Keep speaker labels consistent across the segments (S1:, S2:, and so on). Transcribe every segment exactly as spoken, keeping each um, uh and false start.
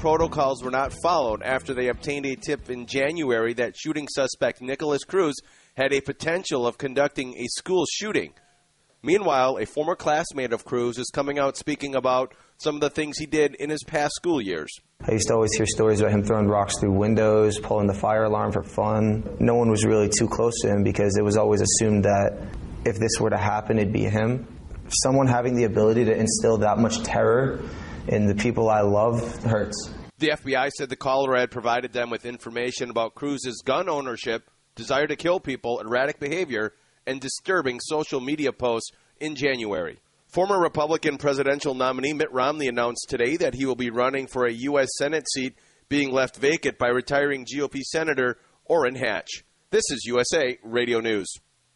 S1: protocols were not followed after they obtained a tip in January that shooting suspect Nicholas Cruz had a potential of conducting a school shooting. Meanwhile, a former classmate of Cruz is coming out speaking about some of the things he did in his past school years.
S2: I used to always hear stories about him throwing rocks through windows, pulling the fire alarm for fun. No one was really too close to him because it was always assumed that if this were to happen, it'd be him. Someone having the ability to instill that much terror in the people I love hurts.
S1: The F B I said the caller had provided them with information about Cruz's gun ownership, desire to kill people, erratic behavior, and disturbing social media posts in January. Former Republican presidential nominee Mitt Romney announced today that he will be running for a U S Senate seat being left vacant by retiring G O P Senator Orrin Hatch. This is U S A Radio News.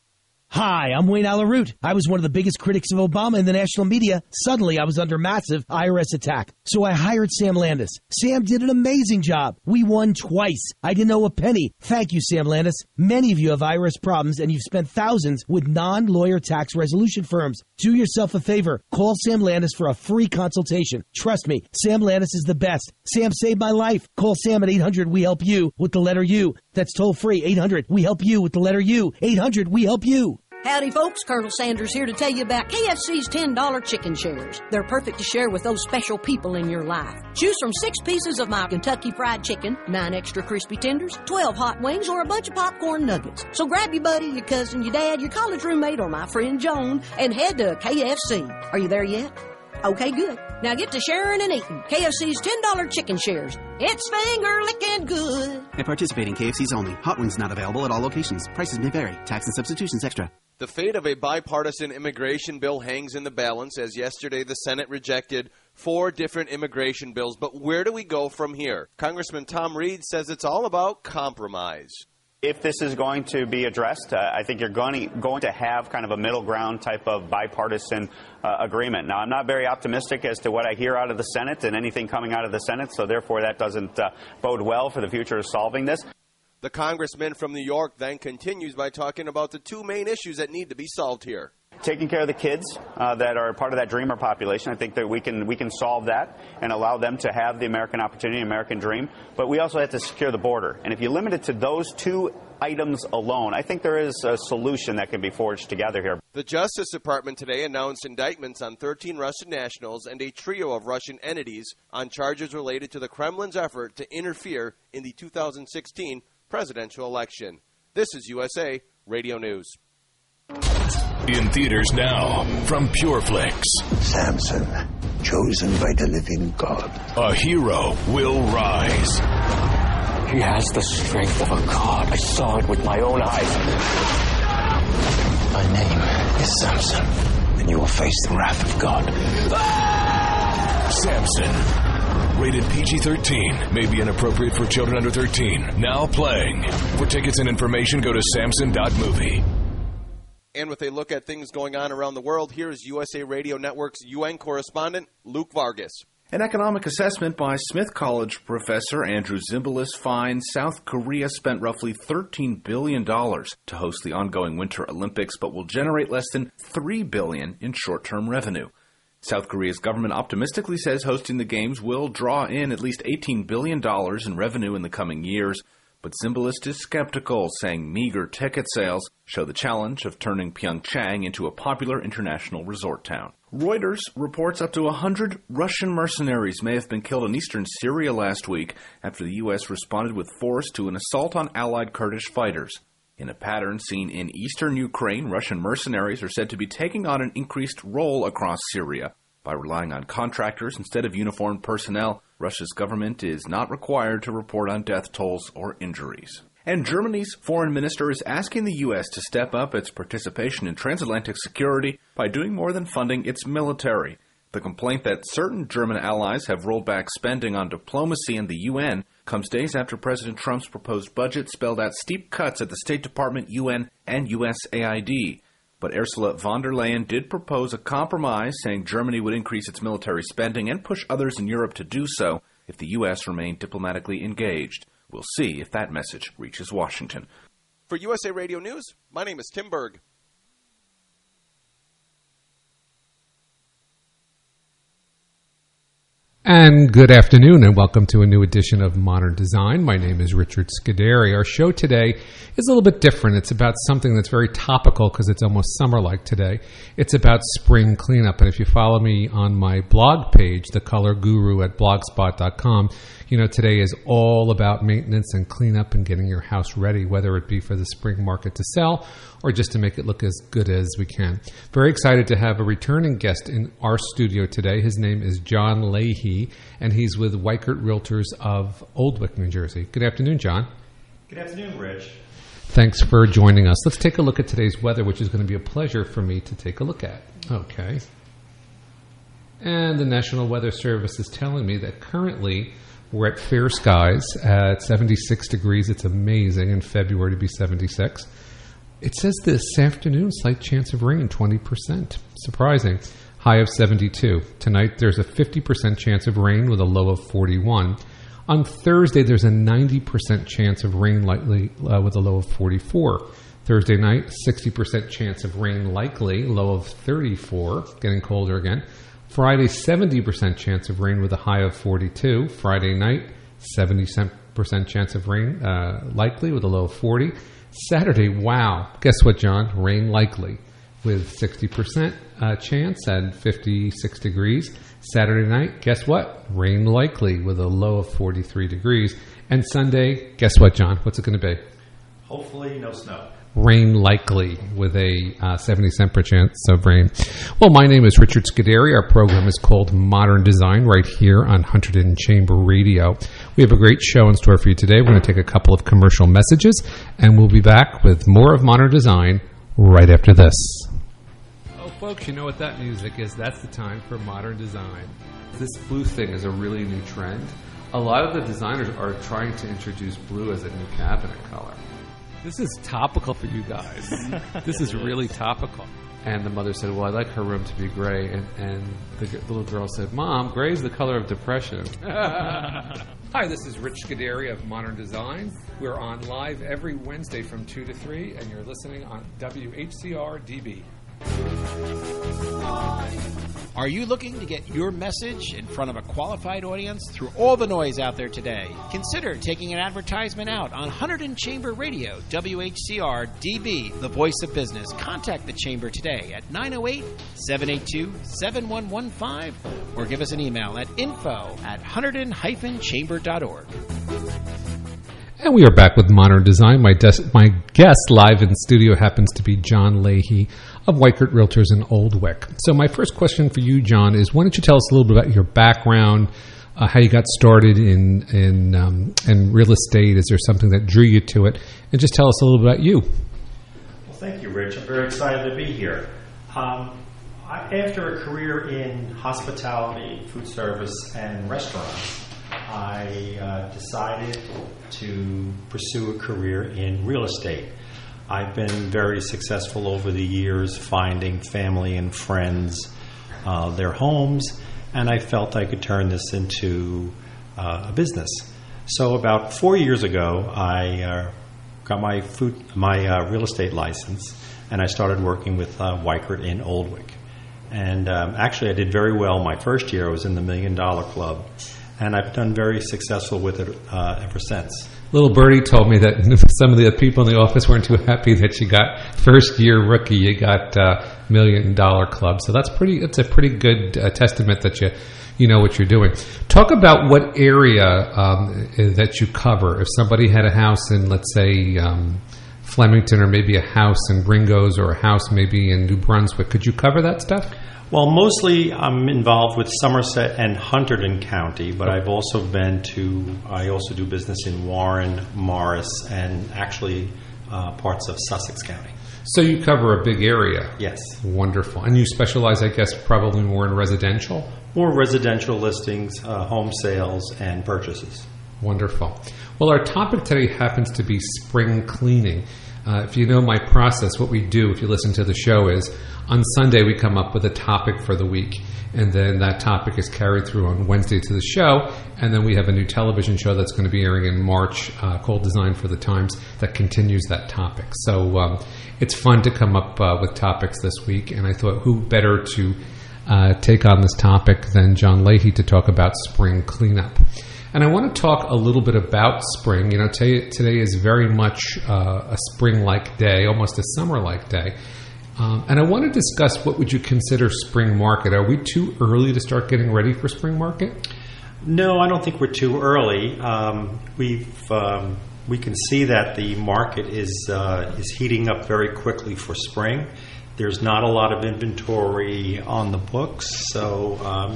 S3: Hi, I'm Wayne Alaroot. I was one of the biggest critics of Obama in the national media. Suddenly, I was under massive I R S attack. So I hired Sam Landis. Sam did an amazing job. We won twice. I didn't owe a penny. Thank you, Sam Landis. Many of you have I R S problems, and you've spent thousands with non-lawyer tax resolution firms. Do yourself a favor. Call Sam Landis for a free consultation. Trust me, Sam Landis is the best. Sam saved my life. Call Sam at eight hundred we help you with the letter U. That's toll free. eight hundred we help you with the letter U. eight hundred we help you.
S4: Howdy, folks. Colonel Sanders here to tell you about K F C's ten dollar chicken shares. They're perfect to share with those special people in your life. Choose from six pieces of my Kentucky Fried Chicken, nine extra crispy tenders, twelve hot wings, or a bunch of popcorn nuggets. So grab your buddy, your cousin, your dad, your college roommate, or my friend Joan, and head to K F C. Are you there yet? Okay, good. Now get to sharing and eating. K F C's ten dollar chicken shares. It's finger-licking good.
S5: At participating K F Cs only. Hot wings not available at all locations. Prices may vary. Tax and substitutions extra.
S1: The fate of a bipartisan immigration bill hangs in the balance, as yesterday the Senate rejected four different immigration bills. But where do we go from here? Congressman Tom Reed says it's all about compromise.
S6: If this is going to be addressed, uh, I think you're going to, going to have kind of a middle ground type of bipartisan uh, agreement. Now, I'm not very optimistic as to what I hear out of the Senate and anything coming out of the Senate, so therefore that doesn't uh, bode well for the future of solving this.
S1: The congressman from New York then continues by talking about the two main issues that need to be solved here.
S6: Taking care of the kids uh, that are part of that dreamer population. I think that we can we can solve that and allow them to have the American opportunity, American dream. But we also have to secure the border. And if you limit it to those two items alone, I think there is a solution that can be forged together here.
S1: The Justice Department today announced indictments on thirteen Russian nationals and a trio of Russian entities on charges related to the Kremlin's effort to interfere in the two thousand sixteen presidential election. This is U S A Radio News.
S7: In theaters now, from PureFlix.
S8: Samson, chosen by the living God.
S7: A hero will rise.
S9: He has the strength of a god. I saw it with my own eyes.
S8: My name is Samson, and you will face the wrath of God.
S7: Samson. Rated P G thirteen. May be inappropriate for children under thirteen. Now playing. For tickets and information, go to samson dot movie.
S1: And with a look at things going on around the world, here is U S A Radio Network's U N correspondent, Luke Vargas.
S10: An economic assessment by Smith College professor Andrew Zimbalist finds South Korea spent roughly thirteen billion dollars to host the ongoing Winter Olympics, but will generate less than three billion dollars in short-term revenue. South Korea's government optimistically says hosting the Games will draw in at least eighteen billion dollars in revenue in the coming years. But Zimbalist is skeptical, saying meager ticket sales show the challenge of turning Pyeongchang into a popular international resort town. Reuters reports up to one hundred Russian mercenaries may have been killed in eastern Syria last week after the U S responded with force to an assault on allied Kurdish fighters. In a pattern seen in eastern Ukraine, Russian mercenaries are said to be taking on an increased role across Syria. By relying on contractors instead of uniformed personnel, Russia's government is not required to report on death tolls or injuries. And Germany's foreign minister is asking the U S to step up its participation in transatlantic security by doing more than funding its military. The complaint that certain German allies have rolled back spending on diplomacy and the U N comes days after President Trump's proposed budget spelled out steep cuts at the State Department, U N, and U S A I D. But Ursula von der Leyen did propose a compromise, saying Germany would increase its military spending and push others in Europe to do so if the U S remained diplomatically engaged. We'll see if that message reaches Washington.
S1: For U S A Radio News, my name is Tim Berg.
S11: And good afternoon, and welcome to a new edition of Modern Design. My name is Richard Scuderi. Our show today is a little bit different. It's about something that's very topical because it's almost summer-like today. It's about spring cleanup. And if you follow me on my blog page, The Color Guru at blogspot dot com, you know, today is all about maintenance and cleanup and getting your house ready, whether it be for the spring market to sell or just to make it look as good as we can. Very excited to have a returning guest in our studio today. His name is John Leahy, and he's with Weichert Realtors of Old Wick, New Jersey. Good afternoon, John.
S12: Good afternoon, Rich.
S11: Thanks for joining us. Let's take a look at today's weather, which is going to be a pleasure for me to take a look at. Okay. And the National Weather Service is telling me that currently we're at fair skies at seventy-six degrees. It's amazing in February to be seventy-six. It says this afternoon, slight chance of rain, twenty percent. Surprising. High of seventy-two. Tonight, there's a fifty percent chance of rain with a low of forty-one. On Thursday, there's a ninety percent chance of rain likely uh, with a low of forty-four. Thursday night, sixty percent chance of rain likely, low of thirty-four, getting colder again. Friday, seventy percent chance of rain with a high of forty-two. Friday night, seventy percent chance of rain uh, likely with a low of forty. Saturday, wow. Guess what, John? Rain likely with sixty percent uh, chance and fifty-six degrees. Saturday night, guess what? Rain likely with a low of forty-three degrees. And Sunday, guess what, John? What's it going to be?
S12: Hopefully no snow.
S11: Rain likely with a uh, seventy percent chance of rain. Well, my name is Richard Scuderi. Our program is called Modern Design right here on Hunterdon Chamber Radio. We have a great show in store for you today. We're going to take a couple of commercial messages, and we'll be back with more of Modern Design right after this. Oh, folks, you know what that music is. That's the time for Modern Design. This blue thing is a really new trend. A lot of the designers are trying to introduce blue as a new cabinet color. This is topical for you guys. This is really topical. And the mother said, well, I'd like her room to be gray. And, and the, the little girl said, Mom, gray is the color of depression. Hi, this is Rich Scuderi of Modern Design. We're on live every Wednesday from two to three, and you're listening on W H C R D B.
S13: Are you looking to get your message in front of a qualified audience through all the noise out there today? Consider taking an advertisement out on Hunterdon Chamber Radio, W H C R D B, the voice of business. Contact the Chamber today at nine oh eight, seven eight two, seven one one five or give us an email at info at hunterdon dash chamber dot org.
S11: And we are back with Modern Design. My, des- my guest live in studio happens to be John Leahy of Weichert Realtors in Old Wick. So my first question for you, John, is why don't you tell us a little bit about your background, uh, how you got started in in, um, in real estate? Is there something that drew you to it? And just tell us a little bit about you.
S12: Well, thank you, Rich. I'm very excited to be here. Um, I, after a career in hospitality, food service, and restaurants, I uh, decided to pursue a career in real estate. I've been very successful over the years finding family and friends uh, their homes, and I felt I could turn this into uh, a business. So about four years ago, I uh, got my food, my uh, real estate license, and I started working with uh, Weichert in Old Wick. And um, actually, I did very well my first year. I was in the Million Dollar Club. And I've done very successful with it uh, ever since.
S11: Little Birdie told me that some of the people in the office weren't too happy that you got first year rookie, you got uh, Million Dollar Club. So that's pretty. It's a pretty good uh, testament that you you know what you're doing. Talk about what area um, that you cover. If somebody had a house in, let's say, um, Flemington, or maybe a house in Ringgoes, or a house maybe in New Brunswick, could you cover that stuff?
S12: Well, mostly I'm involved with Somerset and Hunterdon County, but I've also been to, I also do business in Warren, Morris, and actually uh, parts of Sussex County.
S11: So you cover a big area.
S12: Yes.
S11: Wonderful. And you specialize, I guess, probably more in residential?
S12: More residential listings, uh, home sales, and purchases.
S11: Wonderful. Well, our topic today happens to be spring cleaning. Uh, if you know my process, what we do, if you listen to the show, is on Sunday we come up with a topic for the week, and then that topic is carried through on Wednesday to the show, and then we have a new television show that's going to be airing in March uh, called Design for the Times that continues that topic. So um, it's fun to come up uh, with topics this week, and I thought who better to uh, take on this topic than John Leahy to talk about spring cleanup. And I want to talk a little bit about spring. You know, t- today is very much uh, a spring-like day, almost a summer-like day. Um, and I want to discuss what would you consider spring market. Are we too early to start getting ready for spring market?
S12: No, I don't think we're too early. Um, we've um, we can see that the market is uh, is heating up very quickly for spring. There's not a lot of inventory on the books, so um,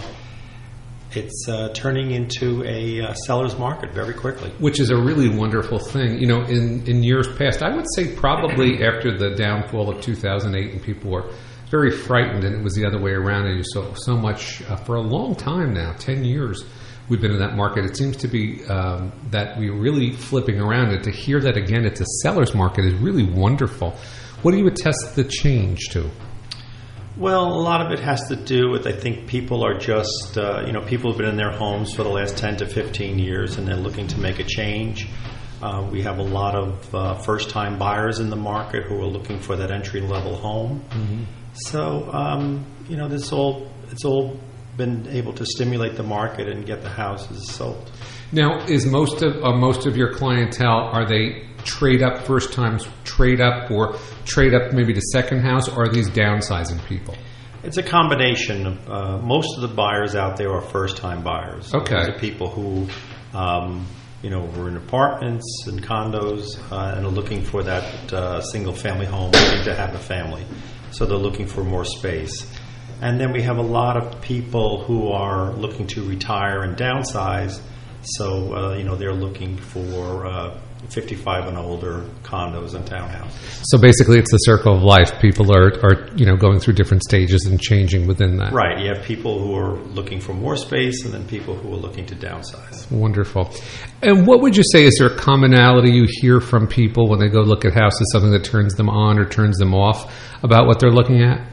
S12: it's uh, turning into a uh, seller's market very quickly.
S11: Which is a really wonderful thing. You know, in, in years past, I would say probably after the downfall of two thousand eight and people were very frightened and it was the other way around and you saw so much uh, for a long time now, ten years we've been in that market. It seems to be um, that we're really flipping around, and to hear that again it's a seller's market is really wonderful. What do you attest the change to?
S12: Well, a lot of it has to do with, I think people are just, uh, you know, people have been in their homes for the last ten to fifteen years and they're looking to make a change. Uh, we have a lot of uh, first-time buyers in the market who are looking for that entry-level home. Mm-hmm. So, um, you know, this all it's all been able to stimulate the market and get the houses sold.
S11: Now, is most of uh, most of your clientele, are they trade up first times, trade up, or trade up maybe to second house, or are these downsizing people?
S12: It's a combination. Of, uh, most of the buyers out there are first-time buyers.
S11: Okay.
S12: These are people who, um, you know, were in apartments and condos uh, and are looking for that uh, single-family home, looking to have a family. So they're looking for more space. And then we have a lot of people who are looking to retire and downsize. So, uh, you know, they're looking for uh, fifty-five and older condos and townhouses.
S11: So basically it's the circle of life. People are, are, you know, going through different stages and changing within that.
S12: Right. You have people who are looking for more space and then people who are looking to downsize.
S11: Wonderful. And what would you say, is there a commonality you hear from people when they go look at houses, something that turns them on or turns them off about what they're looking at?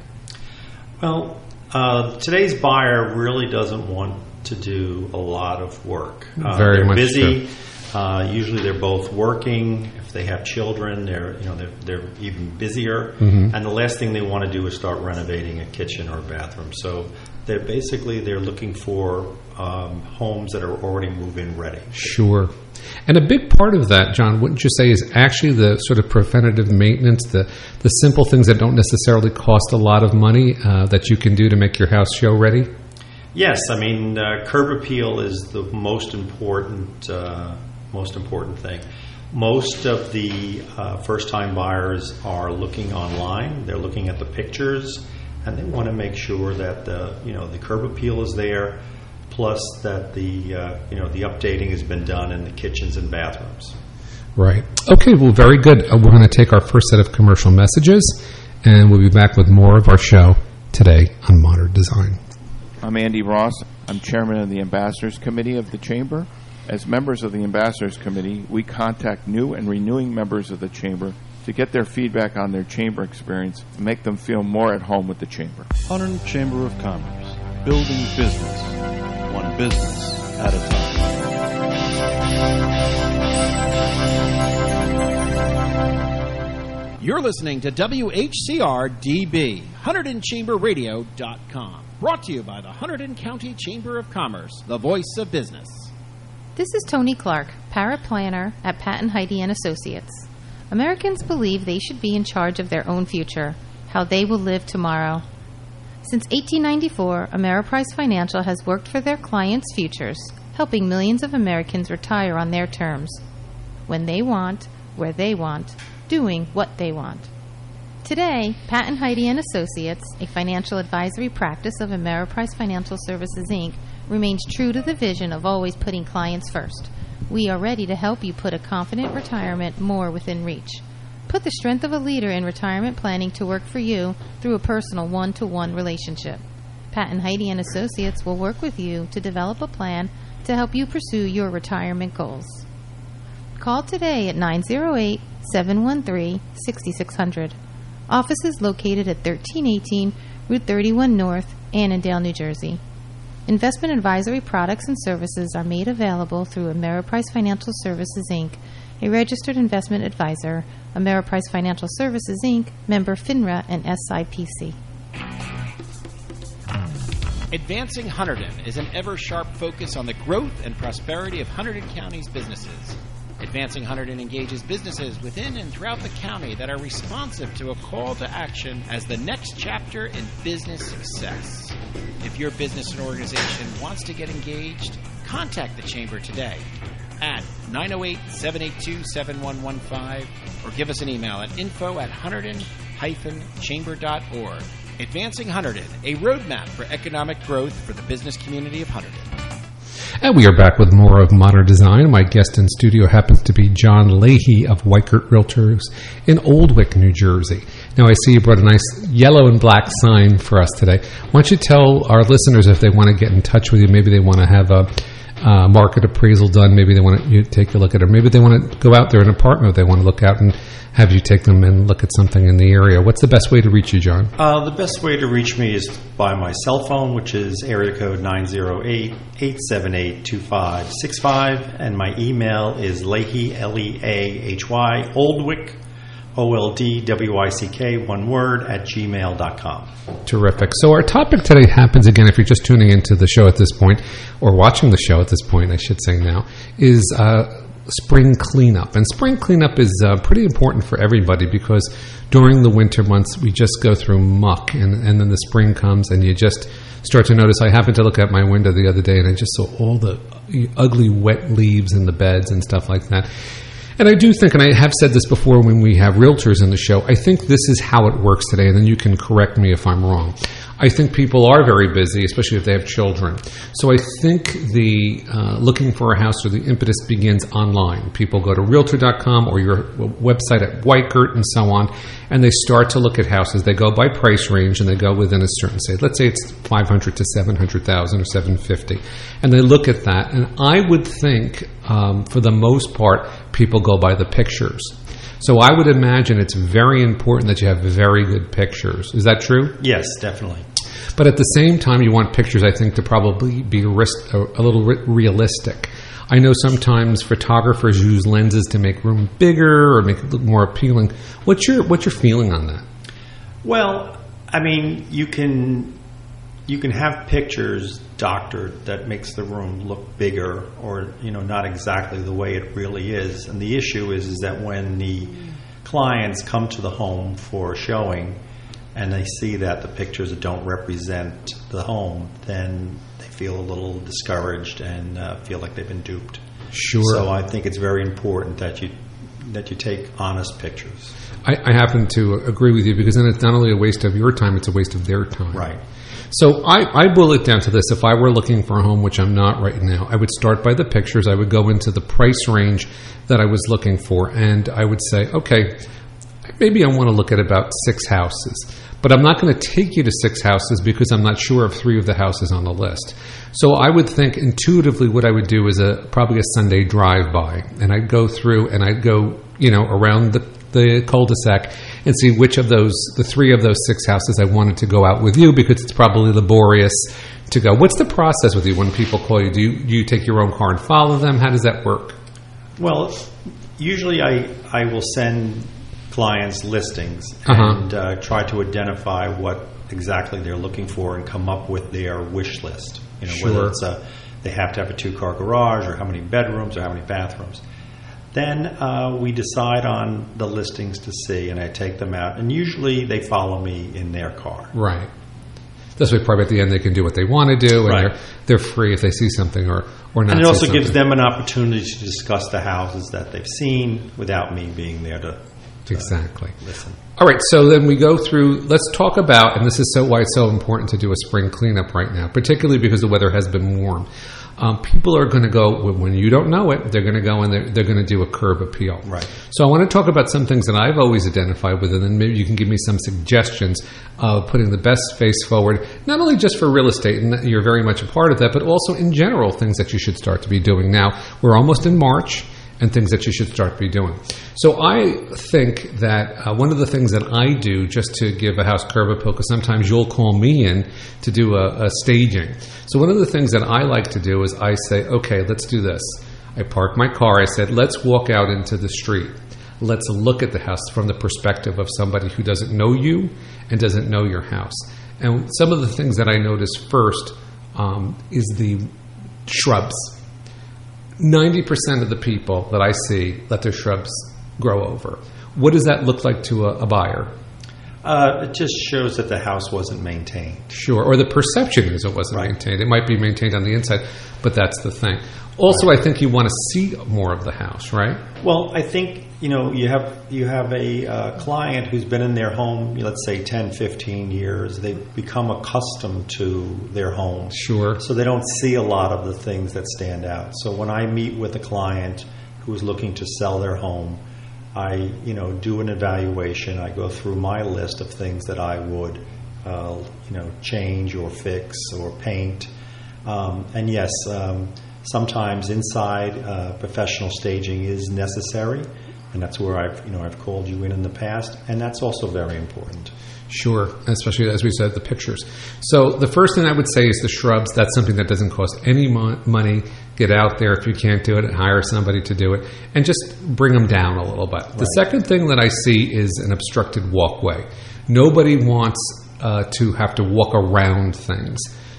S12: Well, uh, today's buyer really doesn't want to do a lot of work. Uh,
S11: Very
S12: they're
S11: much
S12: busy.
S11: true.
S12: Uh, usually, they're both working. If they have children, they're you know they're, they're even busier.
S11: Mm-hmm.
S12: And the last thing they want to do is start renovating a kitchen or a bathroom. So they're basically they're looking for um, homes that are already move-in ready.
S11: Sure. And a big part of that, John, wouldn't you say, is actually the sort of preventative maintenance, the, the simple things that don't necessarily cost a lot of money uh, that you can do to make your house show ready?
S12: Yes. I mean, uh, curb appeal is the most important uh, most important thing. Most of the uh, first-time buyers are looking online. They're looking at the pictures, and they want to make sure that the you know the curb appeal is there, plus that the uh, you know the updating has been done in the kitchens and bathrooms.
S11: Right. Okay. Well, very good. Uh, we're going to take our first set of commercial messages, and we'll be back with more of our show today on Modern Design.
S14: I'm Andy Ross. I'm chairman of the Ambassadors Committee of the Chamber. As members of the Ambassadors Committee, we contact new and renewing members of the Chamber to get their feedback on their Chamber experience and make them feel more at home with the Chamber.
S15: Hunterdon Chamber of Commerce, building business, one business at a
S13: time. You're listening to W H C R D B, Hunterdon Chamber Radio dot com. Brought to you by the Hunterdon County Chamber of Commerce, the voice of business.
S16: This is Tony Clark, paraplanner at Patton Heide and Associates. Americans believe they should be in charge of their own future, how they will live tomorrow. Since eighteen ninety-four, Ameriprise Financial has worked for their clients' futures, helping millions of Americans retire on their terms, when they want, where they want, doing what they want. Today, Patton Heide and Associates, a financial advisory practice of Ameriprise Financial Services, Incorporated, remains true to the vision of always putting clients first. We are ready to help you put a confident retirement more within reach. Put the strength of a leader in retirement planning to work for you through a personal one-to-one relationship. Patton Heide and Associates will work with you to develop a plan to help you pursue your retirement goals. Call today at nine oh eight, seven one three, six six zero zero. Office is located at thirteen eighteen Route thirty-one North, Annandale, New Jersey. Investment advisory products and services are made available through Ameriprise Financial Services, Incorporated, a registered investment advisor, Ameriprise Financial Services, Incorporated, member FINRA and S I P C.
S13: Advancing Hunterdon is an ever-sharp focus on the growth and prosperity of Hunterdon County's businesses. Advancing Hunterdon engages businesses within and throughout the county that are responsive to a call to action as the next chapter in business success. If your business and organization wants to get engaged, contact the Chamber today at nine oh eight, seven eight two, seven one one five or give us an email at info at hunterdon dash chamber dot org. Advancing Hunterdon, a roadmap for economic growth for the business community of Hunterdon.
S11: And we are back with more of Modern Design. My guest in studio happens to be John Leahy of Weichert Realtors in Oldwick, New Jersey. Now, I see you brought a nice yellow and black sign for us today. Why don't you tell our listeners if they want to get in touch with you, maybe they want to have a uh, market appraisal done, maybe they want to you take a look at it, or maybe they want to go out there in an apartment, they want to look out and have you take them and look at something in the area. What's the best way to reach you, John?
S12: Uh, the best way to reach me is by my cell phone, which is area code nine oh eight, eight seven eight, two five six five, and my email is Leahy, L E A H Y, Oldwick, O L D W I C K, one word, at gmail dot com.
S11: Terrific. So our topic today happens, again, if you're just tuning into the show at this point, or watching the show at this point, I should say now, is uh, spring cleanup. And spring cleanup is uh, pretty important for everybody because during the winter months, we just go through muck, and, and then the spring comes, and you just start to notice. I happened to look out my window the other day, and I just saw all the ugly wet leaves in the beds and stuff like that. And I do think, and I have said this before when we have realtors in the show, I think this is how it works today, and then you can correct me if I'm wrong. I think people are very busy, especially if they have children. So I think the uh, looking for a house or the impetus begins online. People go to realtor dot com or your website at Weichert and so on, and they start to look at houses. They go by price range, and they go within a certain, say, let's say it's five hundred to seven hundred thousand or seven fifty, and they look at that. And I would think, um, for the most part, people go by the pictures. So I would imagine it's very important that you have very good pictures. Is that true?
S12: Yes, definitely.
S11: But at the same time, you want pictures, I think, to probably be a little realistic. I know sometimes photographers use lenses to make room bigger or make it look more appealing. What's your what's your feeling on that?
S12: Well, I mean, you can you can have pictures doctored that makes the room look bigger, or you know, not exactly the way it really is. And the issue is is that when the clients come to the home for a showing and they see that the pictures don't represent the home, then they feel a little discouraged and uh, feel like they've been duped.
S11: Sure.
S12: So I think it's very important that you that you take honest pictures.
S11: I, I happen to agree with you, because then it's not only a waste of your time, it's a waste of their time.
S12: Right.
S11: So I, I boil it down to this. If I were looking for a home, which I'm not right now, I would start by the pictures. I would go into the price range that I was looking for, and I would say, okay, maybe I want to look at about six houses. But I'm not going to take you to six houses because I'm not sure of three of the houses on the list. So I would think intuitively what I would do is a probably a Sunday drive-by. And I'd go through and I'd go, you know, around the, the cul-de-sac and see which of those, the three of those six houses I wanted to go out with you, because it's probably laborious to go. What's the process with you when people call you? Do you, do you take your own car and follow them? How does that work?
S12: Well, usually I, I will send clients listings
S11: uh-huh.
S12: and uh, try to identify what exactly they're looking for and come up with their wish list. You know,
S11: sure.
S12: whether it's a, they have to have a two-car garage, or how many bedrooms, or how many bathrooms. Then uh, we decide on the listings to see, and I take them out, and usually they follow me in their car.
S11: Right. This way, probably at the end, they can do what they want to do, and
S12: right.
S11: they're they're free if they see something or, or not.
S12: And it also
S11: see
S12: gives them an opportunity to discuss the houses that they've seen without me being there to
S11: Exactly.
S12: Listen.
S11: All right, so then we go through, let's talk about, and this is so why it's so important to do a spring cleanup right now, particularly because the weather has been warm. Um, people are going to go, when you don't know it, they're going to go and they're, they're going to do a curb appeal.
S12: Right.
S11: So I want to talk about some things that I've always identified with, and then maybe you can give me some suggestions of putting the best face forward, not only just for real estate, and you're very much a part of that, but also in general, things that you should start to be doing now. We're almost in March, and things that you should start to be doing. So I think that uh, one of the things that I do just to give a house curb appeal, because sometimes you'll call me in to do a, a staging. So one of the things that I like to do is I say, okay, let's do this. I park my car. I said, let's walk out into the street. Let's look at the house from the perspective of somebody who doesn't know you and doesn't know your house. And some of the things that I notice first um, is the shrubs. ninety percent of the people that I see let their shrubs grow over. What does that look like to a, a buyer?
S12: Uh, it just shows that the house wasn't maintained.
S11: Sure, or the perception is it wasn't right. maintained. It might be maintained on the inside, but that's the thing. Also, right. I think you want to see more of the house, right?
S12: Well, I think, you know, you have you have a uh, client who's been in their home, let's say ten, fifteen years. They've become accustomed to their home.
S11: Sure.
S12: So they don't see a lot of the things that stand out. So when I meet with a client who is looking to sell their home, I, you know, do an evaluation. I go through my list of things that I would, uh, you know, change or fix or paint. Um, and yes, um, sometimes inside uh, professional staging is necessary, and that's where I've, you know, I've called you in in the past, and that's also very important.
S11: Sure, especially as we said, the pictures. So the first thing I would say is the shrubs. That's something that doesn't cost any mo- money. Get out there if you can't do it and hire somebody to do it, and just bring them down a little bit. Right. The second thing that I see is an obstructed walkway. Nobody wants uh, to have to walk around things.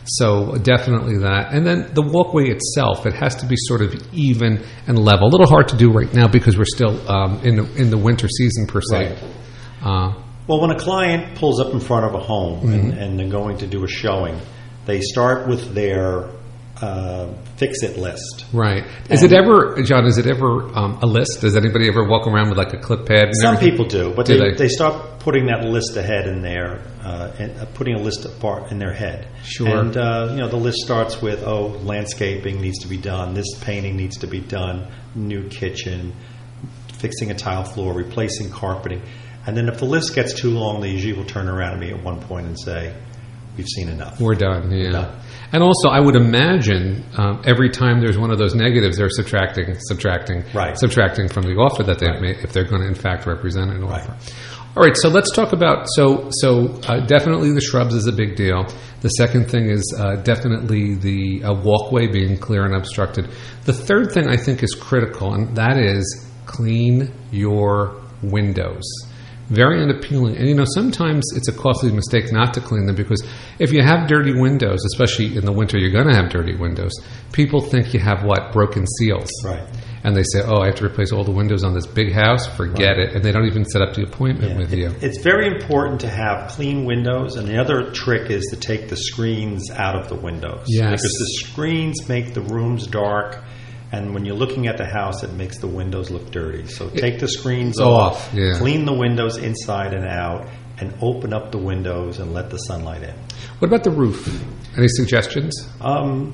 S11: So definitely that. And then the walkway itself, it has to be sort of even and level. A little hard to do right now because we're still um, in, the, in the winter season per se.
S12: Right.
S11: Uh,
S12: well, when a client pulls up in front of a home mm-hmm. and, and they're going to do a showing, they start with their uh, fix-it list.
S11: Right. Is and it ever, John, is it ever um, a list? Does anybody ever walk around with like a clip pad? And
S12: some
S11: everything?
S12: people do, but
S11: do
S12: they,
S11: they?
S12: they start putting that list ahead in their, uh, and, uh, putting a list apart in their head.
S11: Sure.
S12: And, uh, you know, the list starts with, oh, landscaping needs to be done, this painting needs to be done, new kitchen, fixing a tile floor, replacing carpeting. And then if the list gets too long, they usually will turn around to me at one point and say, we've seen enough.
S11: We're done, yeah.
S12: We're done.
S11: And also, I would imagine um, every time there's one of those negatives, they're subtracting, subtracting,
S12: right.
S11: subtracting from the offer that they've
S12: right.
S11: made if they're going to, in fact, represent an offer.
S12: Right.
S11: All right, so let's talk about, so so uh, definitely the shrubs is a big deal. The second thing is uh, definitely the uh, walkway being clear and obstructed. The third thing I think is critical, and that is clean your windows. Very unappealing. And, you know, sometimes it's a costly mistake not to clean them because if you have dirty windows, especially in the winter, you're going to have dirty windows. People think you have, what, broken seals.
S12: Right.
S11: And they say, oh, I have to replace all the windows on this big house. Forget right. it. And they don't even set up the appointment
S12: yeah.
S11: with
S12: it,
S11: you.
S12: It's very important to have clean windows. And the other trick is to take the screens out of the windows.
S11: Yes.
S12: Because the screens make the rooms dark. And when you're looking at the house, it makes the windows look dirty. So take the screens
S11: it's
S12: off,
S11: off yeah.
S12: clean the windows inside and out, and open up the windows and let the sunlight in.
S11: What about the roof? Any suggestions?
S12: Um,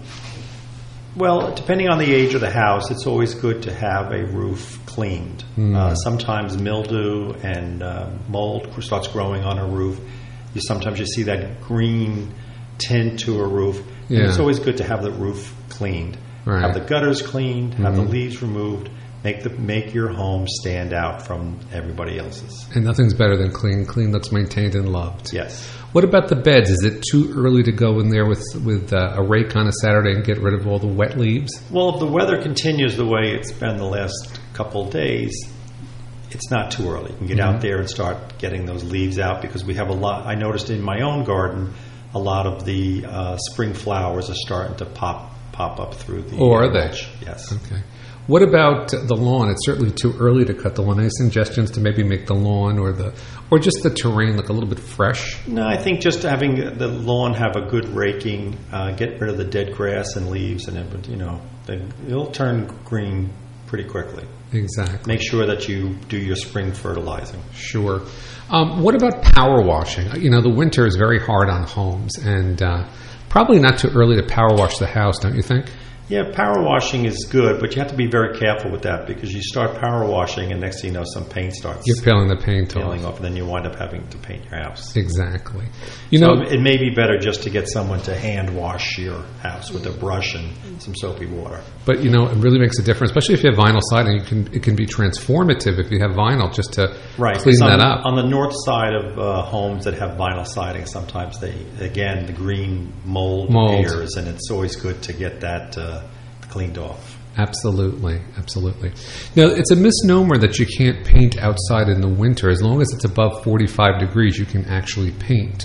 S12: well, depending on the age of the house, it's always good to have a roof cleaned. Mm. Uh, sometimes mildew and uh, mold starts growing on a roof. You sometimes you see that green tint to a roof.
S11: Yeah.
S12: And it's always good to have the roof cleaned. Right. Have the gutters cleaned, have mm-hmm. the leaves removed, make the make your home stand out from everybody else's.
S11: And nothing's better than clean. Clean looks maintained and loved.
S12: Yes.
S11: What about the beds? Is it too early to go in there with with uh, a rake on a Saturday and get rid of all the wet leaves?
S12: Well, if the weather continues the way it's been the last couple of days, it's not too early. You can get mm-hmm. out there and start getting those leaves out because we have a lot. I noticed in my own garden, a lot of the uh, spring flowers are starting to pop. pop up through the
S11: or are they?
S12: Mulch. Yes.
S11: Okay. What about the lawn? It's certainly too early to cut the lawn. Any suggestions to maybe make the lawn or the or just the terrain look a little bit fresh?
S12: No, I think just having the lawn have a good raking, uh, get rid of the dead grass and leaves, and it, you know, it'll turn green pretty quickly.
S11: Exactly.
S12: Make sure that you do your spring fertilizing.
S11: Sure. Um, what about power washing? You know, the winter is very hard on homes, and uh, probably not too early to power wash the house, don't you think?
S12: Yeah, power washing is good, but you have to be very careful with that because you start power washing and next thing you know, some paint starts
S11: You're peeling the paint
S12: peeling
S11: off.
S12: off, and then you wind up having to paint your house.
S11: Exactly. You
S12: so
S11: know,
S12: it may be better just to get someone to hand wash your house with a brush and some soapy water.
S11: But, you know, it really makes a difference, especially if you have vinyl siding. You can, it can be transformative if you have vinyl just to
S12: right.
S11: clean
S12: on,
S11: that up.
S12: On the north side of uh, homes that have vinyl siding, sometimes they, again, the green mold,
S11: mold.
S12: appears, and it's always good to get that uh, cleaned off.
S11: Absolutely, absolutely. Now, it's a misnomer that you can't paint outside in the winter. As long as it's above forty-five degrees, you can actually paint.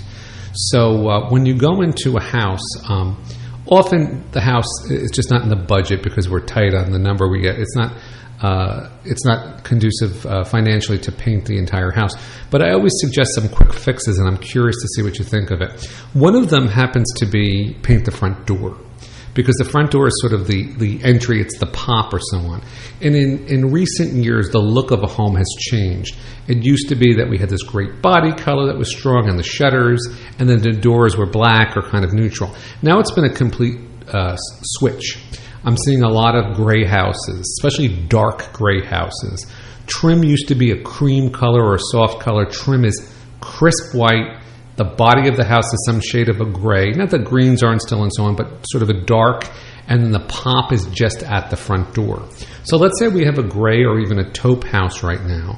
S11: So uh, when you go into a house, um, often the house is just not in the budget because we're tight on the number we get. It's not uh, it's not conducive uh, financially to paint the entire house. But I always suggest some quick fixes, and I'm curious to see what you think of it. One of them happens to be paint the front door, because the front door is sort of the, the entry, it's the pop or so on. And in, in recent years, the look of a home has changed. It used to be that we had this great body color that was strong and the shutters, and then the doors were black or kind of neutral. Now it's been a complete uh, switch. I'm seeing a lot of gray houses, especially dark gray houses. Trim used to be a cream color or a soft color. Trim is crisp white. The body of the house is some shade of a gray. Not that greens aren't still and so on, but sort of a dark, and then the pop is just at the front door. So let's say we have a gray or even a taupe house right now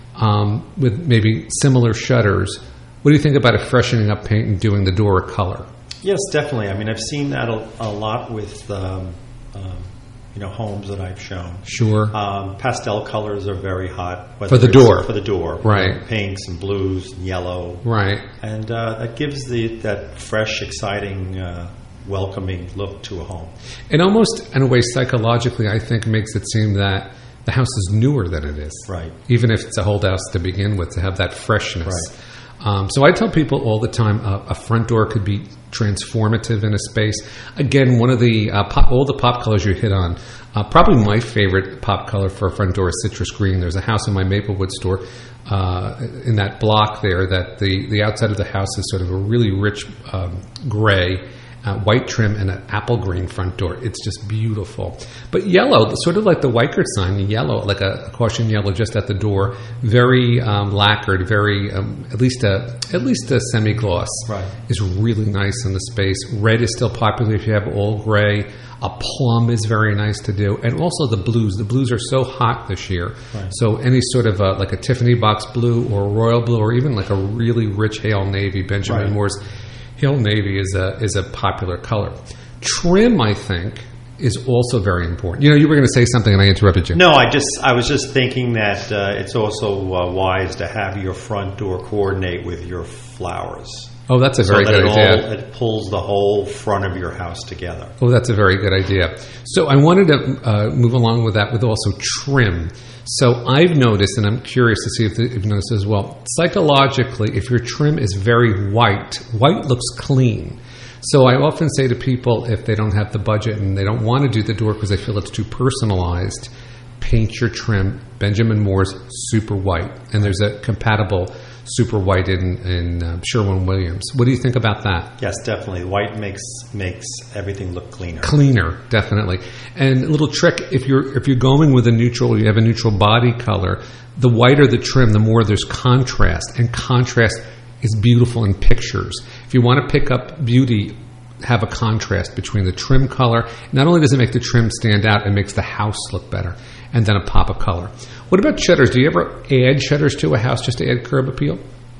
S11: um, with maybe similar shutters. What do you think about a freshening up paint and doing the door a color?
S12: Yes, definitely. I mean, I've seen that a, a lot with um, um, you know, homes that I've shown.
S11: Sure.
S12: Um, pastel colors are very hot.
S11: For the door.
S12: For the door.
S11: Right.
S12: You know, pinks and blues and yellow.
S11: Right.
S12: And uh, that gives the that fresh, exciting, uh, welcoming look to a home.
S11: It almost, in a way, psychologically, I think, makes it seem that the house is newer than it is.
S12: Right.
S11: Even if it's a old house to begin with, to have that freshness.
S12: Right.
S11: Um, so I tell people all the time, uh, a front door could be transformative in a space. Again, one of the uh, pop, all the pop colors you hit on. Uh, probably my favorite pop color for a front door is citrus green. There's a house in my Maplewood store uh, in that block there that the, the outside of the house is sort of a really rich um, gray, uh, white trim, and an apple green front door. It's just beautiful. But yellow, sort of like the Weichert sign, yellow, like a, a caution yellow just at the door, very um, lacquered, very um, at least a at least a semi-gloss.
S12: Right.
S11: Is really nice in the space. Red is still popular if you have all gray. A plum is very nice to do, and also the blues. The blues are so hot this year.
S12: Right.
S11: So any sort of a, like a Tiffany box blue or a royal blue, or even like a really rich Hale navy, Benjamin
S12: Right.
S11: Moore's Hale navy is a is a popular color. Trim, I think, is also very important. You know, you were going to say something, and I interrupted you.
S12: No, I just I was just thinking that uh, it's also uh, wise to have your front door coordinate with your flowers.
S11: Oh, that's a
S12: so
S11: very
S12: that
S11: good
S12: it
S11: idea.
S12: All, it pulls the whole front of your house together.
S11: Oh, that's a very good idea. So I wanted to uh, move along with that with also trim. So I've noticed, and I'm curious to see if you've noticed as well, psychologically, if your trim is very white, white looks clean. So I often say to people, if they don't have the budget and they don't want to do the door because they feel it's too personalized, paint your trim Benjamin Moore's Super White. And there's a compatible Super White in, in uh, Sherwin-Williams. What do you think about that?
S12: Yes, definitely. White makes makes everything look cleaner.
S11: Cleaner, definitely. And a little trick, if you're if you're going with a neutral, you have a neutral body color, the whiter the trim, the more there's contrast. And contrast is beautiful in pictures. If you want to pick up beauty, have a contrast between the trim color. Not only does it make the trim stand out, it makes the house look better. And then a pop of color. What about shutters? Do you ever add shutters to a house just to add curb appeal?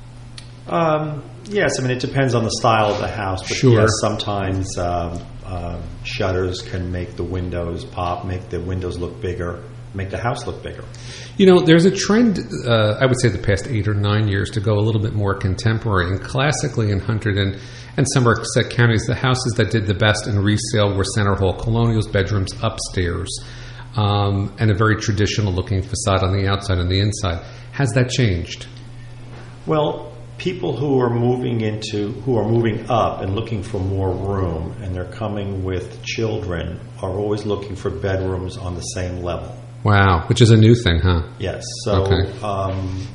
S12: Um, yes, I mean, it depends on the style of the house. But
S11: Sure.
S12: yes, sometimes um, uh, shutters can make the windows pop, make the windows look bigger, make the house look bigger.
S11: You know, there's a trend, uh, I would say the past eight or nine years, to go a little bit more contemporary. And classically in Hunterdon and, and Somerset counties, the houses that did the best in resale were Center Hall Colonials, bedrooms upstairs, um, and a very traditional looking facade on the outside and the inside. Has that changed?
S12: Well, people who are moving into, who are moving up and looking for more room, and they're coming with children, are always looking for bedrooms on the same level.
S11: Wow, which is a new thing, huh?
S12: Yes. So
S11: Okay.
S12: um,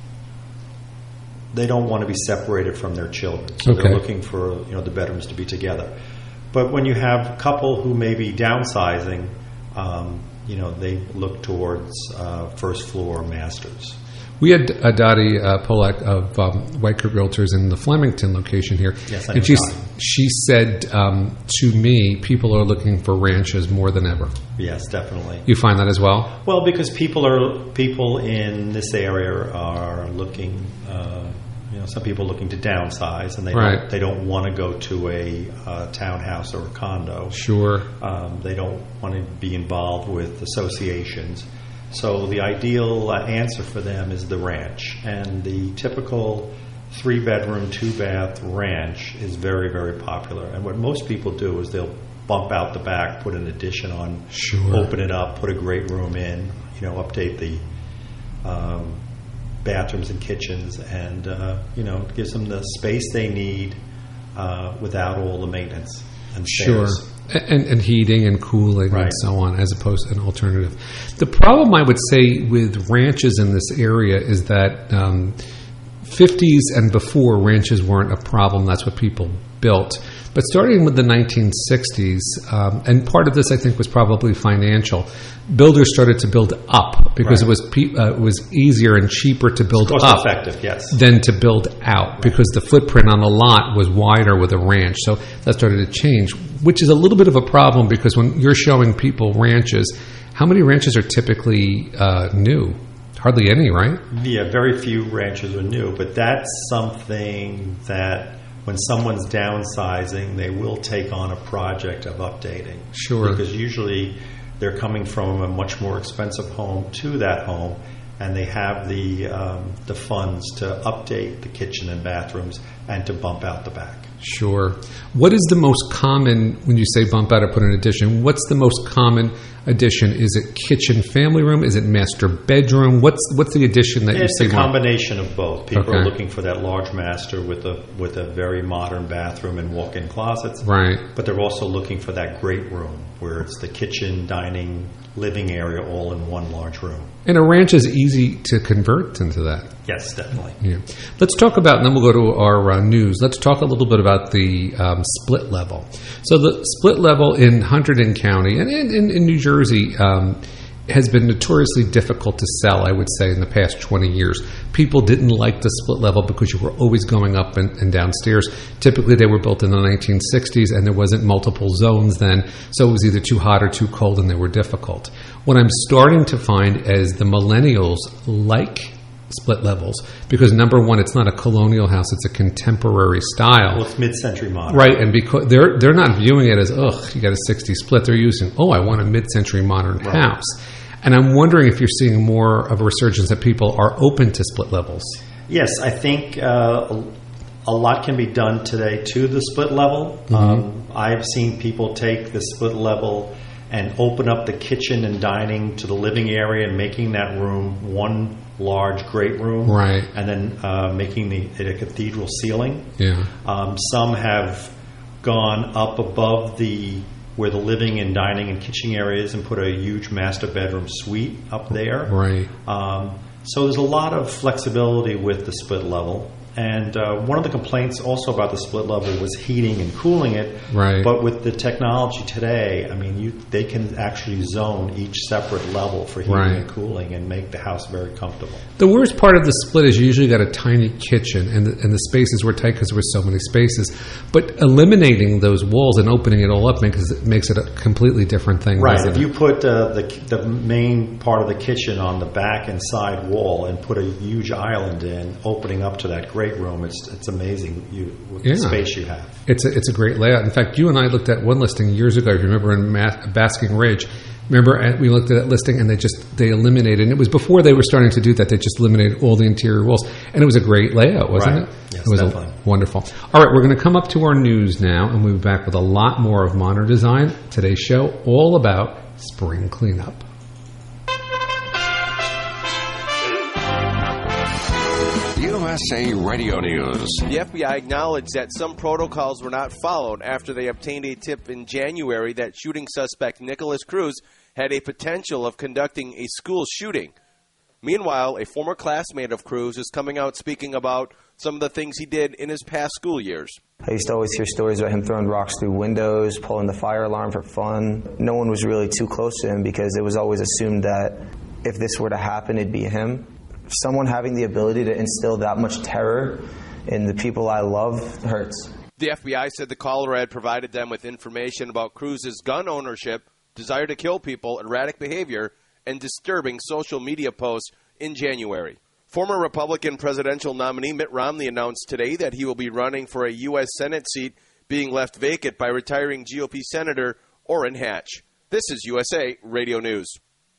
S12: they don't want to be separated from their children. So
S11: Okay.
S12: they're looking for, you know, the bedrooms to be together. But when you have a couple who may be downsizing, um, you know, they look towards uh, first floor masters.
S11: We had uh, Dottie uh, Polak of um, Weichert Realtors in the Flemington location here.
S12: Yes, I
S11: and
S12: know
S11: she,
S12: Dottie.
S11: she said um, to me, people are looking for ranches more than ever.
S12: Yes, definitely.
S11: You find that as well?
S12: Well, because people are people in this area are looking. Uh, you know, some people are looking to downsize, and they
S11: Right.
S12: don't, they don't want to go to a uh, townhouse or a condo.
S11: Sure.
S12: Um, they don't want to be involved with associations. So the ideal uh, answer for them is the ranch, and the typical three-bedroom, two-bath ranch is very, very popular. And what most people do is they'll bump out the back, put an addition on,
S11: Sure.
S12: open it up, put a great room in, you know, update the um, bathrooms and kitchens, and, uh, you know, it gives them the space they need uh, without all the maintenance and
S11: Sure.
S12: stairs.
S11: And, and heating and cooling
S12: Right.
S11: and so on, as opposed to an alternative. The problem, I would say, with ranches in this area is that um, fifties and before, ranches weren't a problem. That's what people built. But starting with the nineteen sixties, um, and part of this, I think, was probably financial, builders started to build up because
S12: Right.
S11: it was pe- uh, it was easier and cheaper to build
S12: Cost
S11: up
S12: effective, yes.
S11: than to build out, because the footprint on the lot was wider with a ranch. So that started to change, which is a little bit of a problem, because when you're showing people ranches, how many ranches are typically uh, new? Hardly any, right?
S12: Yeah, very few ranches are new, but that's something that when someone's downsizing, they will take on a project of updating.
S11: Sure.
S12: Because usually they're coming from a much more expensive home to that home, and they have the um, the funds to update the kitchen and bathrooms and to bump out the back.
S11: Sure. What is the most common, when you say bump out or put an addition, what's the most common addition? Is it kitchen family room? Is it master bedroom? What's what's the addition that
S12: It's
S11: you
S12: a
S11: see more?
S12: combination of both. People
S11: Okay.
S12: are looking for that large master with a with a very modern bathroom and walk-in closets.
S11: Right.
S12: But they're also looking for that great room where it's the kitchen, dining, living area all in one large room.
S11: And a ranch is easy to convert into that.
S12: Yes, definitely.
S11: Yeah. Let's talk about, and then we'll go to our uh, news. Let's talk a little bit about the um, split level. So the split level in Hunterdon County and in, in, in New Jersey um, has been notoriously difficult to sell, I would say, in the past twenty years. People didn't like the split level because you were always going up and, and downstairs. Typically, they were built in the nineteen sixties, and there wasn't multiple zones then, so it was either too hot or too cold, and they were difficult. What I'm starting to find is the millennials like split levels because, number one, it's not a colonial house, it's a contemporary style.
S12: Well, it's mid-century modern.
S11: Right, and because they're they're not viewing it as, ugh, you got a sixties split. They're using, oh, I want a mid-century modern
S12: Right.
S11: house. And I'm wondering if you're seeing more of a resurgence that people are open to split levels.
S12: Yes, I think uh, a lot can be done today to the split level.
S11: Mhm.
S12: Um, I've seen people take the split level and open up the kitchen and dining to the living area and making that room one large great room.
S11: Right.
S12: And then uh, making the, it a cathedral ceiling.
S11: Yeah.
S12: Um, some have gone up above the where the living and dining and kitchen areas and put a huge master bedroom suite up there.
S11: Right.
S12: Um, so there's a lot of flexibility with the split level. And uh, one of the complaints also about the split level was heating and cooling it.
S11: Right.
S12: But with the technology today, I mean, you they can actually zone each separate level for heating
S11: Right.
S12: and cooling and make the house very comfortable.
S11: The worst part of the split is you usually got a tiny kitchen, and the, and the spaces were tight because there were so many spaces. But eliminating those walls and opening it all up makes it, makes it a completely different thing.
S12: Right.
S11: doesn't
S12: If
S11: it?
S12: you put uh, the the main part of the kitchen on the back and side wall and put a huge island in, opening up to that great room, it's it's amazing you
S11: Yeah.
S12: the space you have.
S11: It's a, it's a great layout. In fact, you and I looked at one listing years ago. If you remember in Ma- Basking Ridge, remember and we looked at that listing and they just they eliminated. And it was before they were starting to do that. They just eliminated all the interior walls, and it was a great layout, wasn't
S12: Right.
S11: it?
S12: Yes,
S11: it was a-
S12: definitely.
S11: wonderful. All right, we're going to come up to our news now, and we'll be back with a lot more of Modern Design. Today's show all about spring cleanup.
S17: U S A Radio News.
S1: The F B I acknowledged that some protocols were not followed after they obtained a tip in January that shooting suspect Nicholas Cruz had a potential of conducting a school shooting. Meanwhile, a former classmate of Cruz is coming out speaking about some of the things he did in his past school years.
S2: I used to always hear stories about him throwing rocks through windows, pulling the fire alarm for fun. No one was really too close to him because it was always assumed that if this were to happen, it'd be him. Someone having the ability to instill that much terror in the people I love hurts.
S1: The F B I said the caller had provided them with information about Cruz's gun ownership, desire to kill people, erratic behavior, and disturbing social media posts in January. Former Republican presidential nominee Mitt Romney announced today that he will be running for a U S Senate seat being left vacant by retiring G O P Senator Orrin Hatch. This is U S A Radio News.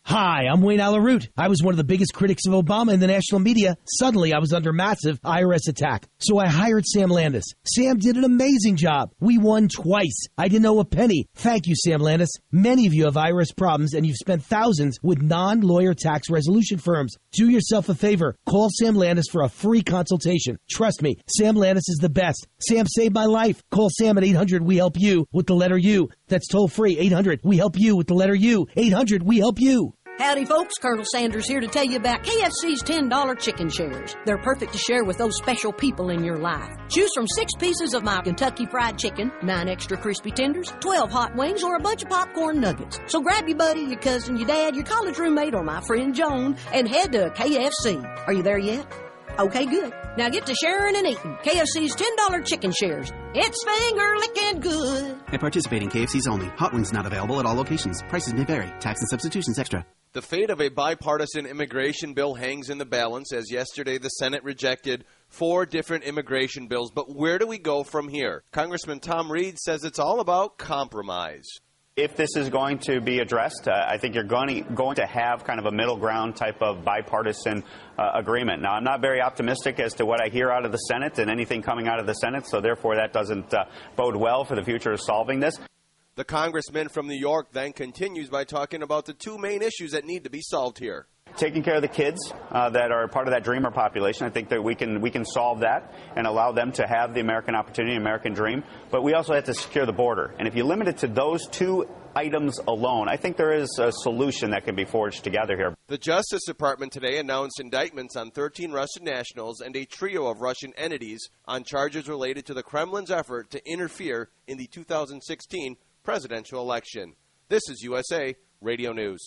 S3: Hi, I'm Wayne Alaroot. I was one of the biggest critics of Obama in the national media. Suddenly, I was under massive I R S attack. So I hired Sam Landis. Sam did an amazing job. We won twice. I didn't owe a penny. Thank you, Sam Landis. Many of you have I R S problems, and you've spent thousands with non-lawyer tax resolution firms. Do yourself a favor. Call Sam Landis for a free consultation. Trust me, Sam Landis is the best. Sam saved my life. Call Sam at eight hundred we help you with the letter U. That's toll free. eight hundred we help you with the letter U. eight hundred we help you.
S4: Howdy, folks. Colonel Sanders here to tell you about K F C's ten dollar chicken shares. They're perfect to share with those special people in your life. Choose from six pieces of my Kentucky Fried Chicken, nine extra crispy tenders, twelve hot wings, or a bunch of popcorn nuggets. So grab your buddy, your cousin, your dad, your college roommate, or my friend Joan and head to K F C. Are you there yet? Okay, good. Now get to sharing and eating. K F C's ten dollar chicken shares. It's finger-licking good.
S5: At participating K F Cs only. Hot wings not available at all locations. Prices may vary. Tax and substitutions extra.
S1: The fate of a bipartisan immigration bill hangs in the balance, as yesterday the Senate rejected four different immigration bills. But where do we go from here? Congressman Tom Reed says it's all about compromise.
S6: If this is going to be addressed, uh, I think you're going to, going to have kind of a middle ground type of bipartisan uh, agreement. Now, I'm not very optimistic as to what I hear out of the Senate and anything coming out of the Senate, so therefore that doesn't uh, bode well for the future of solving this.
S1: The congressman from New York then continues by talking about the two main issues that need to be solved here.
S6: Taking care of the kids uh, that are part of that dreamer population. I think that we can we can solve that and allow them to have the American opportunity, American dream. But we also have to secure the border. And if you limit it to those two items alone, I think there is a solution that can be forged together here.
S1: The Justice Department today announced indictments on thirteen Russian nationals and a trio of Russian entities on charges related to the Kremlin's effort to interfere in the two thousand sixteen presidential election. This is U S A Radio News.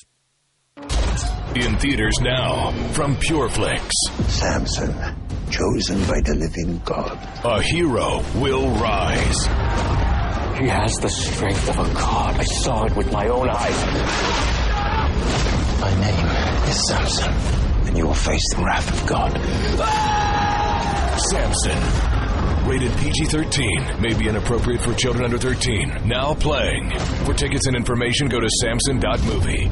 S7: In theaters now, from PureFlix.
S8: Samson, chosen by the living God.
S7: A hero will rise.
S9: He has the strength of a god. I saw it with my own eyes.
S8: My name is Samson, and you will face the wrath of God.
S7: Samson. Rated P G thirteen. May be inappropriate for children under thirteen. Now playing. For tickets and information, go to samson dot movie.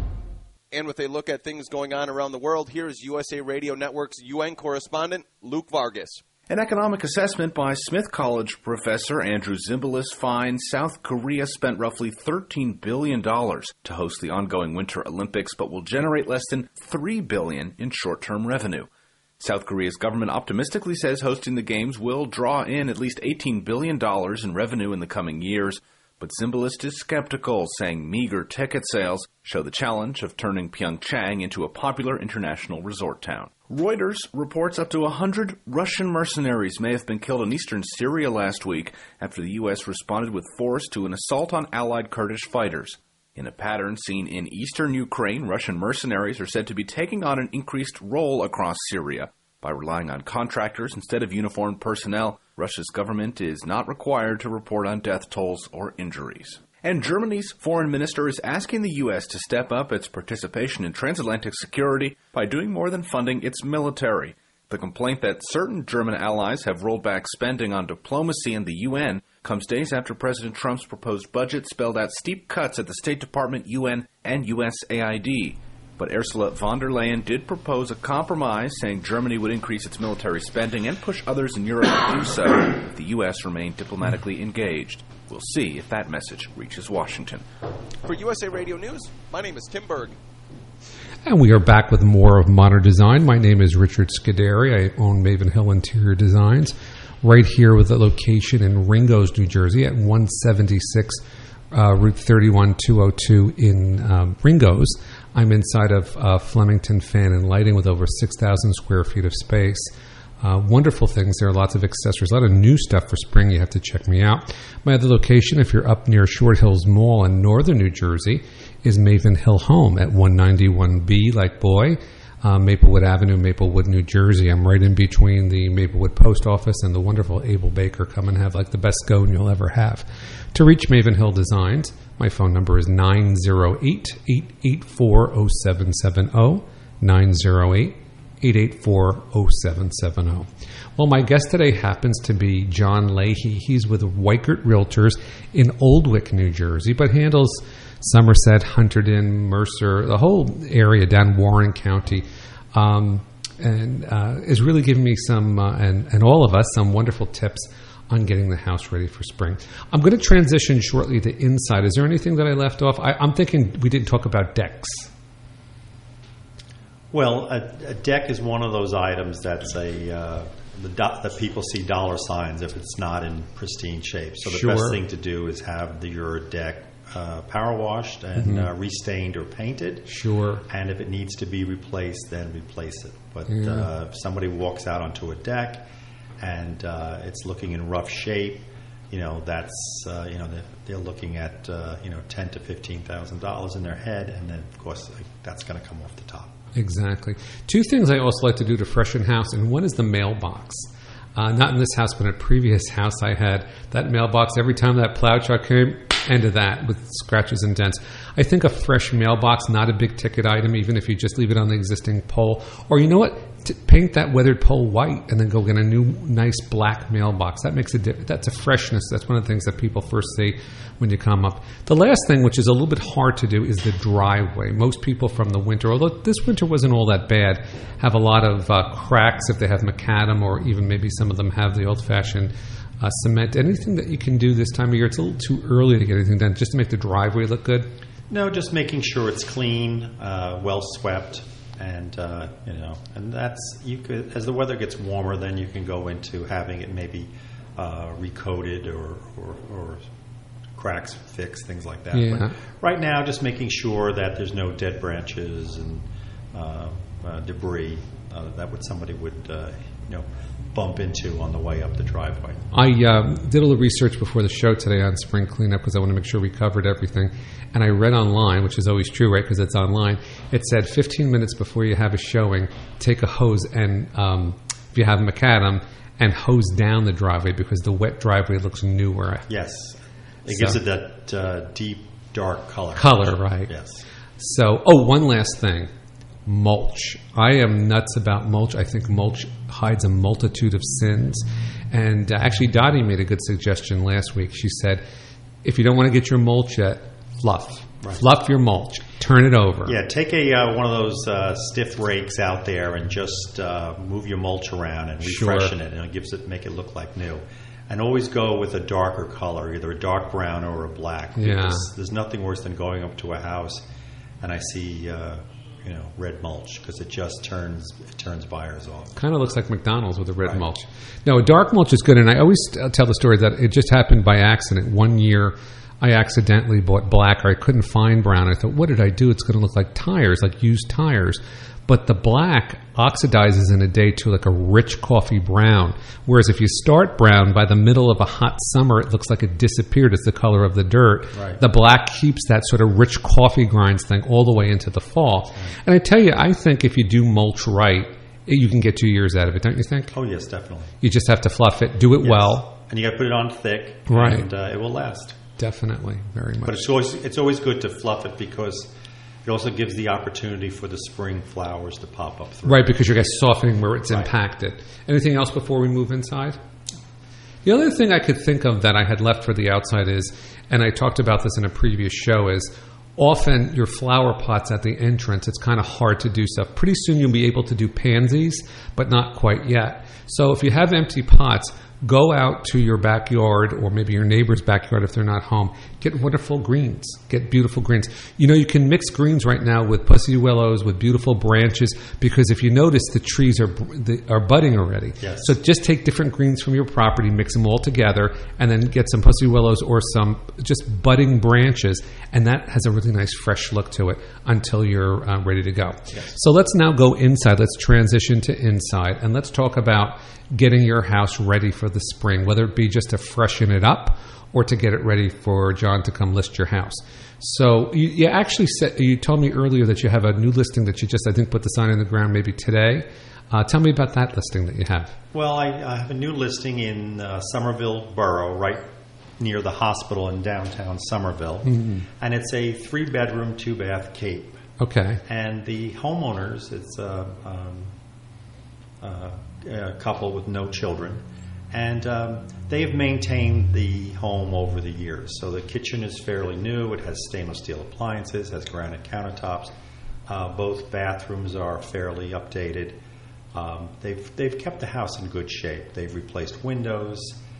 S1: And with a look at things going on around the world, here is U S A Radio Network's U N correspondent, Luke Vargas.
S10: An economic assessment by Smith College professor Andrew Zimbalist finds South Korea spent roughly thirteen billion dollars to host the ongoing Winter Olympics, but will generate less than three billion dollars in short-term revenue. South Korea's government optimistically says hosting the Games will draw in at least eighteen billion dollars in revenue in the coming years, but Zimbalist is skeptical, saying meager ticket sales show the challenge of turning Pyeongchang into a popular international resort town. Reuters reports up to one hundred Russian mercenaries may have been killed in eastern Syria last week after the U S responded with force to an assault on allied Kurdish fighters. In a pattern seen in eastern Ukraine, Russian mercenaries are said to be taking on an increased role across Syria. By relying on contractors instead of uniformed personnel, Russia's government is not required to report on death tolls or injuries. And Germany's foreign minister is asking the U S to step up its participation in transatlantic security by doing more than funding its military. The complaint that certain German allies have rolled back spending on diplomacy and the U N comes days after President Trump's proposed budget spelled out steep cuts at the State Department, U N, and U S A I D. But Ursula von der Leyen did propose a compromise, saying Germany would increase its military spending and push others in Europe to do so if the U S remained diplomatically engaged. We'll see if that message reaches Washington.
S1: For U S A Radio News, my name is Tim Berg.
S11: And we are back with more of Modern Design. My name is Richard Scuderi. I own Maven Hill Interior Designs, right here with a location in Ringgoes, New Jersey at one seventy-six uh, Route thirty-one two oh two in um, Ringgoes. I'm inside of uh, Flemington Fan and Lighting with over six thousand square feet of space. Uh, wonderful things. There are lots of accessories, a lot of new stuff for spring. You have to check me out. My other location, if you're up near Short Hills Mall in northern New Jersey, is Maven Hill Home at one ninety-one B, like boy, uh, Maplewood Avenue, Maplewood, New Jersey. I'm right in between the Maplewood Post Office and the wonderful Abel Baker. Come and have like the best scone you'll ever have. To reach Maven Hill Designs, my phone number is nine oh eight, eight eight four, oh seven seven oh, nine oh eight, eight eight four, oh seven seven oh. Well, my guest today happens to be John Leahy. He's with Weichert Realtors in Oldwick, New Jersey, but handles Somerset, Hunterdon, Mercer, the whole area down Warren County, um, and uh, is really giving me some, uh, and, and all of us, some wonderful tips on getting the house ready for spring. I'm going to transition shortly to inside. Is there anything that I left off? I, I'm thinking we didn't talk about decks.
S12: Well, a, a deck is one of those items that's a uh, the do, that people see dollar signs if it's not in pristine shape. So the
S11: Sure.
S12: best thing to do is have the, your deck uh, power washed and
S11: Mhm.
S12: uh, restained or painted.
S11: Sure.
S12: And if it needs to be replaced, then replace it. But
S11: Yeah.
S12: uh, if somebody walks out onto a deck and uh, it's looking in rough shape, you know that's uh, you know they're, they're looking at uh, you know ten to fifteen thousand dollars in their head, and then of course like, that's going to come off the top.
S11: Exactly. Two things I also like to do to freshen house, and one is the mailbox. Uh, not in this house, but in a previous house I had, that mailbox, every time that plow truck came, end of that with scratches and dents. I think a fresh mailbox, not a big ticket item, even if you just leave it on the existing pole. Or you know what? T- paint that weathered pole white and then go get a new nice black mailbox. That makes a difference. That's a freshness. That's one of the things that people first see when you come up. The last thing, which is a little bit hard to do, is the driveway. Most people from the winter, although this winter wasn't all that bad, have a lot of uh, cracks if they have macadam, or even maybe some of them have the old-fashioned uh, cement. Anything that you can do this time of year, it's a little too early to get anything done, just to make the driveway look good?
S12: No, just making sure it's clean, uh, well swept, and uh, you know, and that's you could as the weather gets warmer, then you can go into having it maybe uh, recoated or, or or cracks fixed, things like that.
S11: Yeah.
S12: But right now, just making sure that there's no dead branches and uh, uh, debris uh, that would somebody would uh, you know bump into on the way up the driveway.
S11: I uh, did a little research before the show today on spring cleanup because I want to make sure we covered everything. And I read online, which is always true, right, because it's online, it said fifteen minutes before you have a showing, take a hose and, um, if you have macadam, and hose down the driveway because the wet driveway looks newer.
S12: Yes. It
S11: So-
S12: gives it that uh, deep, dark color.
S11: Color, right.
S12: Yes.
S11: So, oh, one last thing. Mulch. I am nuts about mulch. I think mulch hides a multitude of sins. And uh, actually, Dottie made a good suggestion last week. She said, if you don't want to get your mulch yet, fluff.
S12: Right.
S11: Fluff your mulch. Turn it over.
S12: Yeah, take a uh, one of those uh, stiff rakes out there and just uh, move your mulch around and
S11: Sure.
S12: refreshen it, and it gives it make it look like new. And always go with a darker color, either a dark brown or a black.
S11: Yeah.
S12: Because there's nothing worse than going up to a house and I see uh, you know red mulch because it just turns it turns buyers off.
S11: Kind of looks like McDonald's with a red mulch. No, dark mulch is good, and I always uh, tell the story that it just happened by accident. One year, I accidentally bought black, or I couldn't find brown. I thought, what did I do? It's going to look like tires, like used tires. But the black oxidizes in a day to like a rich coffee brown. Whereas if you start brown, by the middle of a hot summer, it looks like it disappeared. It's the color of the dirt.
S12: Right.
S11: The black keeps that sort of rich coffee grinds thing all the way into the fall. Right. And I tell you, I think if you do mulch right, you can get two years out of it, don't you think?
S12: Oh, yes, definitely.
S11: You just have to fluff it, do it
S12: Yes.
S11: well.
S12: And you got to put it on thick,
S11: Right.
S12: and uh, it will last.
S11: Definitely, very much.
S12: But it's always it's always good to fluff it because it also gives the opportunity for the spring flowers to pop up through.
S11: Right, because you're guys softening where it's
S12: Right.
S11: impacted. Anything else before we move inside? The other thing I could think of that I had left for the outside is, and I talked about this in a previous show, is often your flower pots at the entrance, it's kind of hard to do stuff. Pretty soon you'll be able to do pansies, but not quite yet. So if you have empty pots, go out to your backyard or maybe your neighbor's backyard if they're not home. Get wonderful greens. Get beautiful greens. You know, you can mix greens right now with pussy willows, with beautiful branches, because if you notice, the trees are are budding already.
S12: Yes.
S11: So just take different greens from your property, mix them all together, and then get some pussy willows or some just budding branches, and that has a really nice fresh look to it until you're uh, ready to go.
S12: Yes.
S11: So let's now go inside. Let's transition to inside, and let's talk about getting your house ready for the spring, whether it be just to freshen it up or to get it ready for John to come list your house. So you, you actually said, you told me earlier that you have a new listing that you just, I think, put the sign in the ground maybe today. Uh, tell me about that listing that you have.
S12: Well, I, I have a new listing in uh, Somerville Borough, right near the hospital in downtown Somerville.
S11: Mm-hmm.
S12: And it's a three-bedroom, two-bath cape.
S11: Okay.
S12: And the homeowners, it's a, um, uh, a couple with no children, And um, they've maintained the home over the years. So the kitchen is fairly new. It has stainless steel appliances, has granite countertops. Uh, both bathrooms are fairly updated. Um, they've they've kept the house in good shape. They've replaced windows,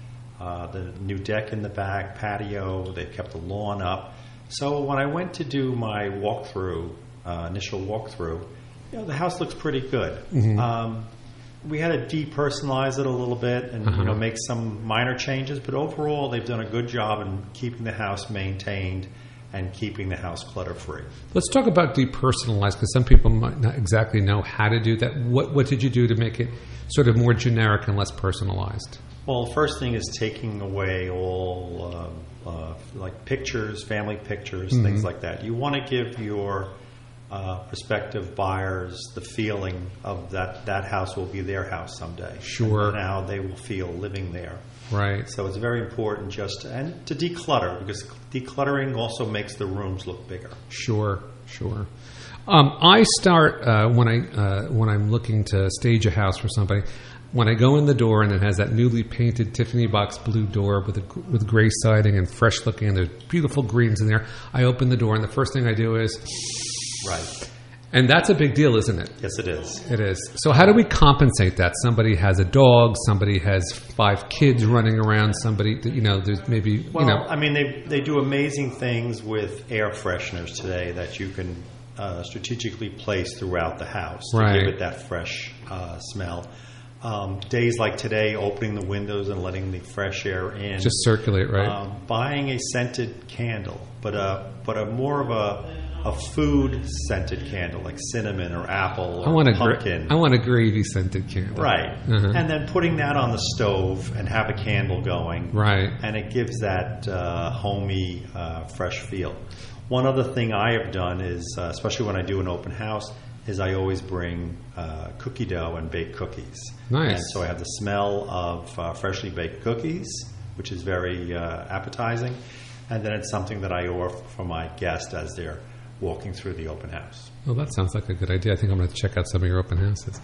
S12: uh, the new deck in the back, patio. They've kept the lawn up. So when I went to do my walkthrough, uh, initial walkthrough, you know, the house looks pretty good.
S11: Mm-hmm.
S12: Um, we had to depersonalize it a little bit and
S11: Uh-huh.
S12: you know make some minor changes, but overall they've done a good job in keeping the house maintained and keeping the house clutter-free.
S11: Let's talk about depersonalized, because some people might not exactly know how to do that. What what did you do to make it sort of more generic and less personalized?
S12: Well, the first thing is taking away all uh, uh, like pictures, family pictures,
S11: Mhm.
S12: things like that. You want to give your uh, prospective buyers the feeling of that that house will be their house someday.
S11: Sure.
S12: And how they will feel living there.
S11: Right.
S12: So it's very important just to, and to declutter, because decluttering also makes the rooms look bigger.
S11: Sure, sure. Um, I start uh, when I uh, when I'm looking to stage a house for somebody. When I go in the door and it has that newly painted Tiffany box blue door with a, with gray siding and fresh looking, and there's beautiful greens in there, I open the door and the first thing I do is
S12: right.
S11: And that's a big deal, isn't it?
S12: Yes, it is.
S11: It is. So how do we compensate that? Somebody has a dog. Somebody has five kids running around. Somebody, you know, there's maybe,
S12: Well,
S11: you know.
S12: I mean, they they do amazing things with air fresheners today that you can uh, strategically place throughout the house to
S11: Right.
S12: give it that fresh uh, smell. Um, days like today, opening the windows and letting the fresh air in.
S11: Just circulate, right?
S12: Um, buying a scented candle, but a but a more of a a food scented candle like cinnamon or apple or
S11: I want a
S12: pumpkin.
S11: gra- I want a gravy scented candle.
S12: Right.
S11: Uh-huh.
S12: And then putting that on the stove and have a candle going.
S11: Right.
S12: And it gives that uh, homey, uh, fresh feel. One other thing I have done is, uh, especially when I do an open house, is I always bring uh, cookie dough and baked cookies.
S11: Nice.
S12: And so I have the smell of uh, freshly baked cookies, which is very uh, appetizing. And then it's something that I offer for my guests as they're walking through the open house.
S11: Well, that sounds like a good idea. I think I'm going to check out some of your open houses,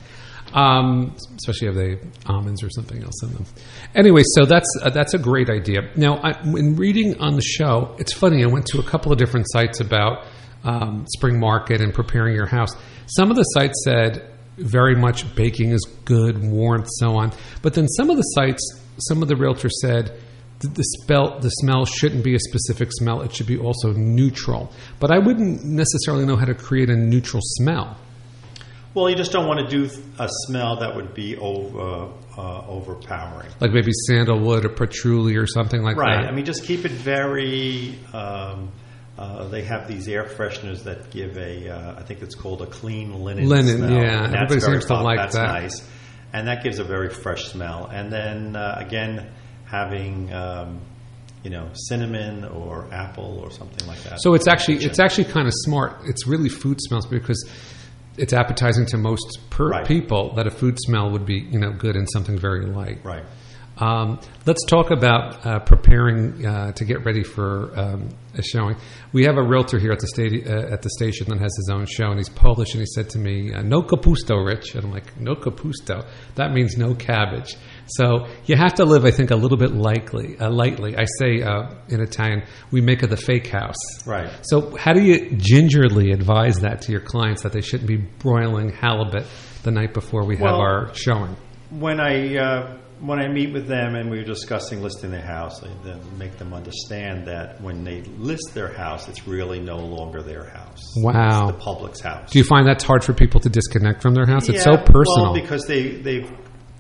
S11: um, especially if they have almonds or something else in them. Anyway, so that's uh, that's a great idea. Now, I, in reading on the show, it's funny. I went to a couple of different sites about um, spring market and preparing your house. Some of the sites said very much baking is good, warmth, so on. But then some of the sites, some of the realtors said, the spell, the smell shouldn't be a specific smell. It should be also neutral. But I wouldn't necessarily know how to create a neutral smell.
S12: Well, you just don't want to do a smell that would be over, uh, overpowering.
S11: Like maybe sandalwood or patchouli or something like
S12: right.
S11: that.
S12: Right. I mean, just keep it very... Um, uh, they have these air fresheners that give a, uh, I think it's called a clean linen,
S11: linen
S12: smell.
S11: yeah.
S12: And
S11: Everybody seems to
S12: pop-
S11: like
S12: that's
S11: that.
S12: That's nice. And that gives a very fresh smell. And then, uh, again... having um, you know cinnamon or apple or something like that.
S11: So it's actually it's actually kind of smart. It's really food smells because it's appetizing to most per
S12: right.
S11: people that a food smell would be you know good in something very light.
S12: Right.
S11: Um, let's talk about uh, preparing uh, to get ready for um, a showing. We have a realtor here at the stadi- uh, at the station that has his own show, and he's Polish. And he said to me, uh, "No capusto, Rich." And I'm like, "No capusto? That means no cabbage." So you have to live, I think, a little bit lightly. Uh, lightly, I say uh, in Italian, we make it the fake house.
S12: Right.
S11: So how do you gingerly advise that to your clients that they shouldn't be broiling halibut the night before we
S12: well,
S11: have our showing?
S12: When I uh, when I meet with them and we're discussing listing their house, I then make them understand that when they list their house, it's really no longer their house.
S11: Wow.
S12: It's the public's house.
S11: Do you find that's hard for people to disconnect from their house?
S12: Yeah,
S11: It's so personal.
S12: Well, because they they've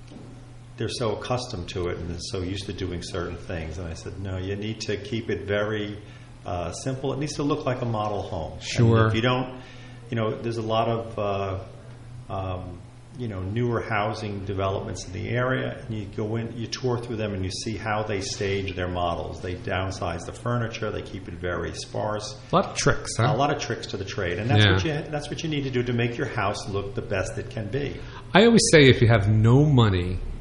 S12: they're so accustomed to it and they're so used to doing certain things. And I said, no, you need to keep it very uh, simple. It needs to look like a model home.
S11: Sure.
S12: And if you don't, you know, there's a lot of, uh, um, you know, newer housing developments in the area. And you go in, you tour through them and you see how they stage their models. They downsize the furniture. They keep it very sparse.
S11: A lot of tricks, huh?
S12: A lot of tricks to the trade. And that's,
S11: Yeah.
S12: what you, that's what you need to do to make your house look the best it can be.
S11: I always say if you have no money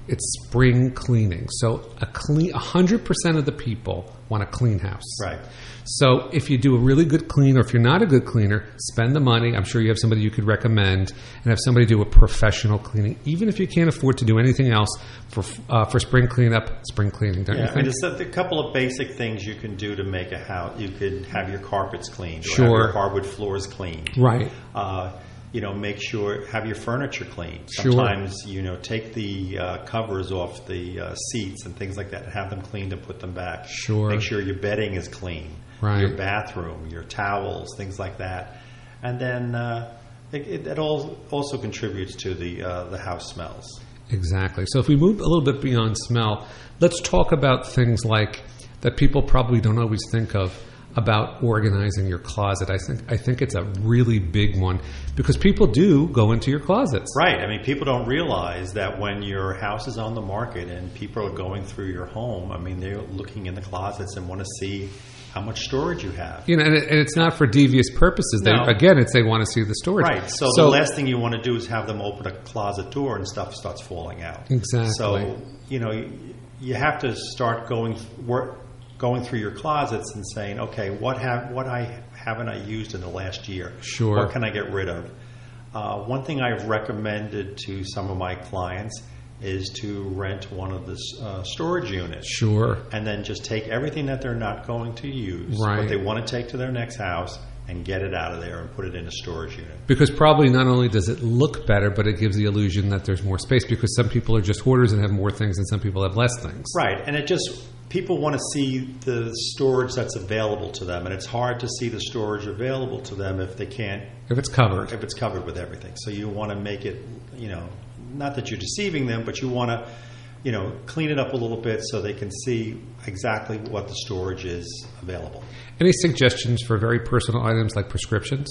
S11: It's spring cleaning. So a clean, one hundred percent of the people want a clean house.
S12: Right.
S11: So if you do a really good clean, or if you're not a good cleaner, spend the money. I'm sure you have somebody you could recommend, and have somebody do a professional cleaning. Even if you can't afford to do anything else for uh, for spring cleanup, spring cleaning, don't
S12: yeah,
S11: you think?
S12: And there's a, a couple of basic things you can do to make a house. You could have your carpets cleaned, or
S11: Sure.
S12: have your hardwood floors cleaned.
S11: Right.
S12: Uh, you know, make sure, have your furniture cleaned.
S11: Sure.
S12: Sometimes, you know, take the uh, covers off the uh, seats and things like that and have them cleaned and put them back.
S11: Sure.
S12: Make sure your bedding is clean.
S11: Right.
S12: Your bathroom, your towels, things like that. And then uh, it, it, it all also contributes to the uh, the house smells.
S11: Exactly. So if we move a little bit beyond smell, let's talk about things like that people probably don't always think of about organizing your closet. I think I think it's a really big one, because people do go into your closets.
S12: Right. I mean, people don't realize that when your house is on the market and people are going through your home, I mean, they're looking in the closets and want to see how much storage you have.
S11: You know, and, it, and it's not for devious purposes. They,
S12: No.
S11: Again, it's they want to see the storage.
S12: Right. So,
S11: So-
S12: the last thing you want to do is have them open a closet door and stuff starts falling out.
S11: Exactly.
S12: So, you know, you, you have to start going work, going through your closets and saying, okay, what have what I haven't I used in the last year?
S11: Sure.
S12: What can I get rid of? Uh, one thing I've recommended to some of my clients is to rent one of the uh, storage units.
S11: Sure.
S12: And then just take everything that they're not going to use,
S11: Right.
S12: what they want to take to their next house, and get it out of there and put it in a storage unit.
S11: Because probably not only does it look better, but it gives the illusion that there's more space, because some people are just hoarders and have more things, and some people have less things.
S12: Right, and it just, people want to see the storage that's available to them, and it's hard to see the storage available to them if they can't...
S11: If it's covered.
S12: If it's covered with everything. So you want to make it, you know, not that you're deceiving them, but you want to, you know, clean it up a little bit so they can see exactly what the storage is available.
S11: Any suggestions for very personal items like prescriptions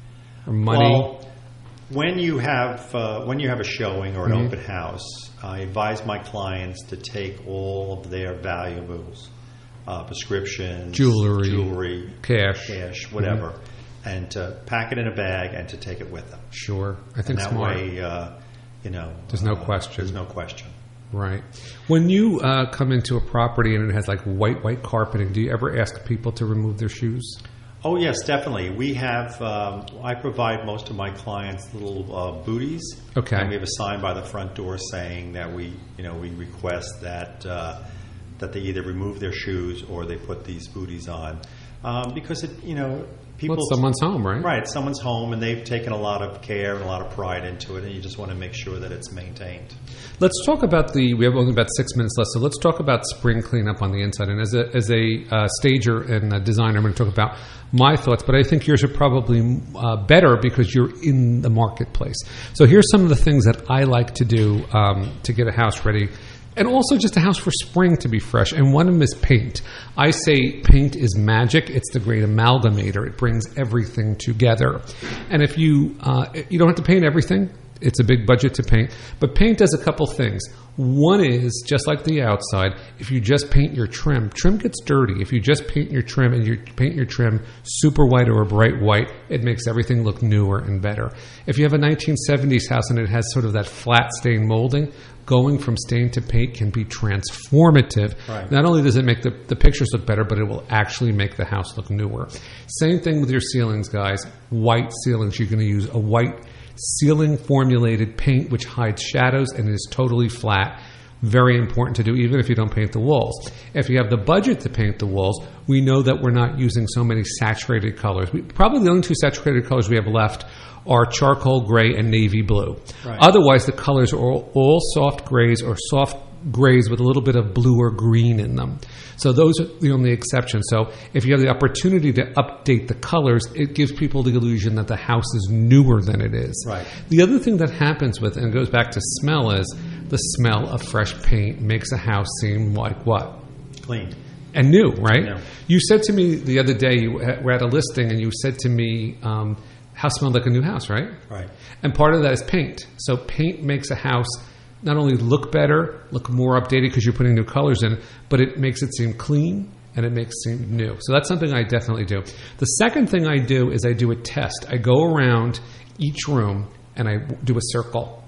S11: or money?
S12: Well, when you have uh, when you have a showing or an
S11: Mhm.
S12: open house, I advise my clients to take all of their valuables, uh, prescriptions,
S11: Jewelry,
S12: jewelry,
S11: cash.
S12: cash, whatever, and to pack it in a bag and to take it with them.
S11: Sure, I think
S12: and that
S11: smart.
S12: way, uh, you know,
S11: There's no
S12: uh,
S11: question.
S12: There's no question.
S11: Right. When you uh, come into a property and it has like white, white carpeting, do you ever ask people to remove their shoes?
S12: Oh yes, definitely. We have. Um, I provide most of my clients little uh, booties.
S11: Okay.
S12: And we have a sign by the front door saying that we, you know, we request that uh, that they either remove their shoes or they put these booties on, um, because it, you know, people.
S11: Well, it's someone's home, right?
S12: Right. It's someone's home, and they've taken a lot of care and a lot of pride into it, and you just want to make sure that it's maintained.
S11: Let's talk about the. We have only about six minutes left, so let's talk about spring cleanup on the inside. And as a as a uh, stager and a designer, I'm going to talk about my thoughts, but I think yours are probably uh, better because you're in the marketplace. So here's some of the things that I like to do um, to get a house ready. And also just a house for spring to be fresh. And one of them is paint. I say paint is magic. It's the great amalgamator. It brings everything together. And if you uh, you don't have to paint everything. It's a big budget to paint. But paint does a couple things. One is, just like the outside, if you just paint your trim, trim gets dirty. If you just paint your trim and you paint your trim super white or a bright white, it makes everything look newer and better. If you have a nineteen seventies house and it has sort of that flat stain molding, going from stain to paint can be transformative.
S12: Right.
S11: Not only does it make the, the pictures look better, but it will actually make the house look newer. Same thing with your ceilings, guys. White ceilings. You're going to use a white ceiling formulated paint which hides shadows and is totally flat. Very important to do, even if you don't paint the walls. If you have the budget to paint the walls, we know that we're not using so many saturated colors. We, probably the only two saturated colors we have left are charcoal gray and navy blue.
S12: Right.
S11: Otherwise, the colors are all, all soft grays or soft grays with a little bit of blue or green in them. So those are the only exceptions. So if you have the opportunity to update the colors, it gives people the illusion that the house is newer than it is.
S12: Right.
S11: The other thing that happens with, and it goes back to smell, is the smell of fresh paint makes a house seem like what?
S12: Clean.
S11: And new, right?
S12: Yeah.
S11: You said to me the other day, you were at a listing, and you said to me, um, house smelled like a new house, right?
S12: Right.
S11: And part of that is paint. So paint makes a house not only look better, look more updated because you're putting new colors in, but it makes it seem clean and it makes it seem new. So that's something I definitely do. The second thing I do is I do a test. I go around each room and I do a circle.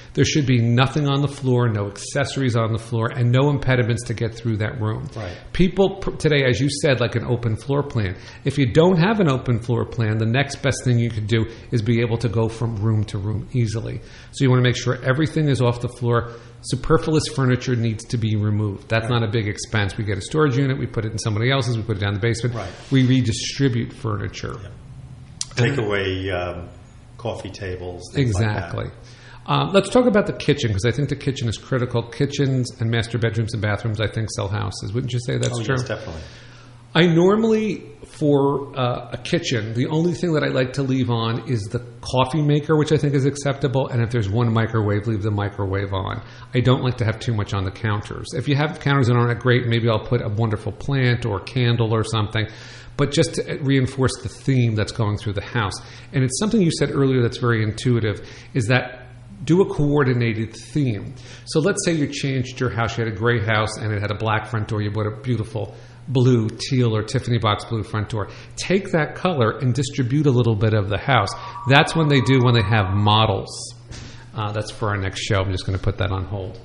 S11: There should be nothing on the floor, no accessories on the floor, and no impediments to get through that room.
S12: Right.
S11: People pr- today, as you said, like an open floor plan. If you don't have an open floor plan, the next best thing you could do is be able to go from room to room easily. So you want to make sure everything is off the floor. Superfluous furniture needs to be removed. That's
S12: Right.
S11: not a big expense. We get a storage unit, we put it in somebody else's, we put it down the basement.
S12: Right.
S11: We redistribute furniture.
S12: Take away um, coffee tables. things
S11: Exactly.
S12: Like
S11: Um, let's talk about the kitchen, because I think the kitchen is critical. Kitchens and master bedrooms and bathrooms, I think, sell houses. Wouldn't you say that's
S12: oh,
S11: true?
S12: Yes, definitely.
S11: I normally, for uh, a kitchen, the only thing that I like to leave on is the coffee maker, which I think is acceptable. And if there's one microwave, leave the microwave on. I don't like to have too much on the counters. If you have counters that aren't great, maybe I'll put a wonderful plant or a candle or something. But just to reinforce the theme that's going through the house. And it's something you said earlier that's very intuitive, is that do a coordinated theme. So let's say you changed your house. You had a gray house and it had a black front door. You bought a beautiful blue, teal, or Tiffany box blue front door. Take that color and distribute a little bit of the house. That's when they do when they have models. Uh, that's for our next show. I'm just going to put that on hold.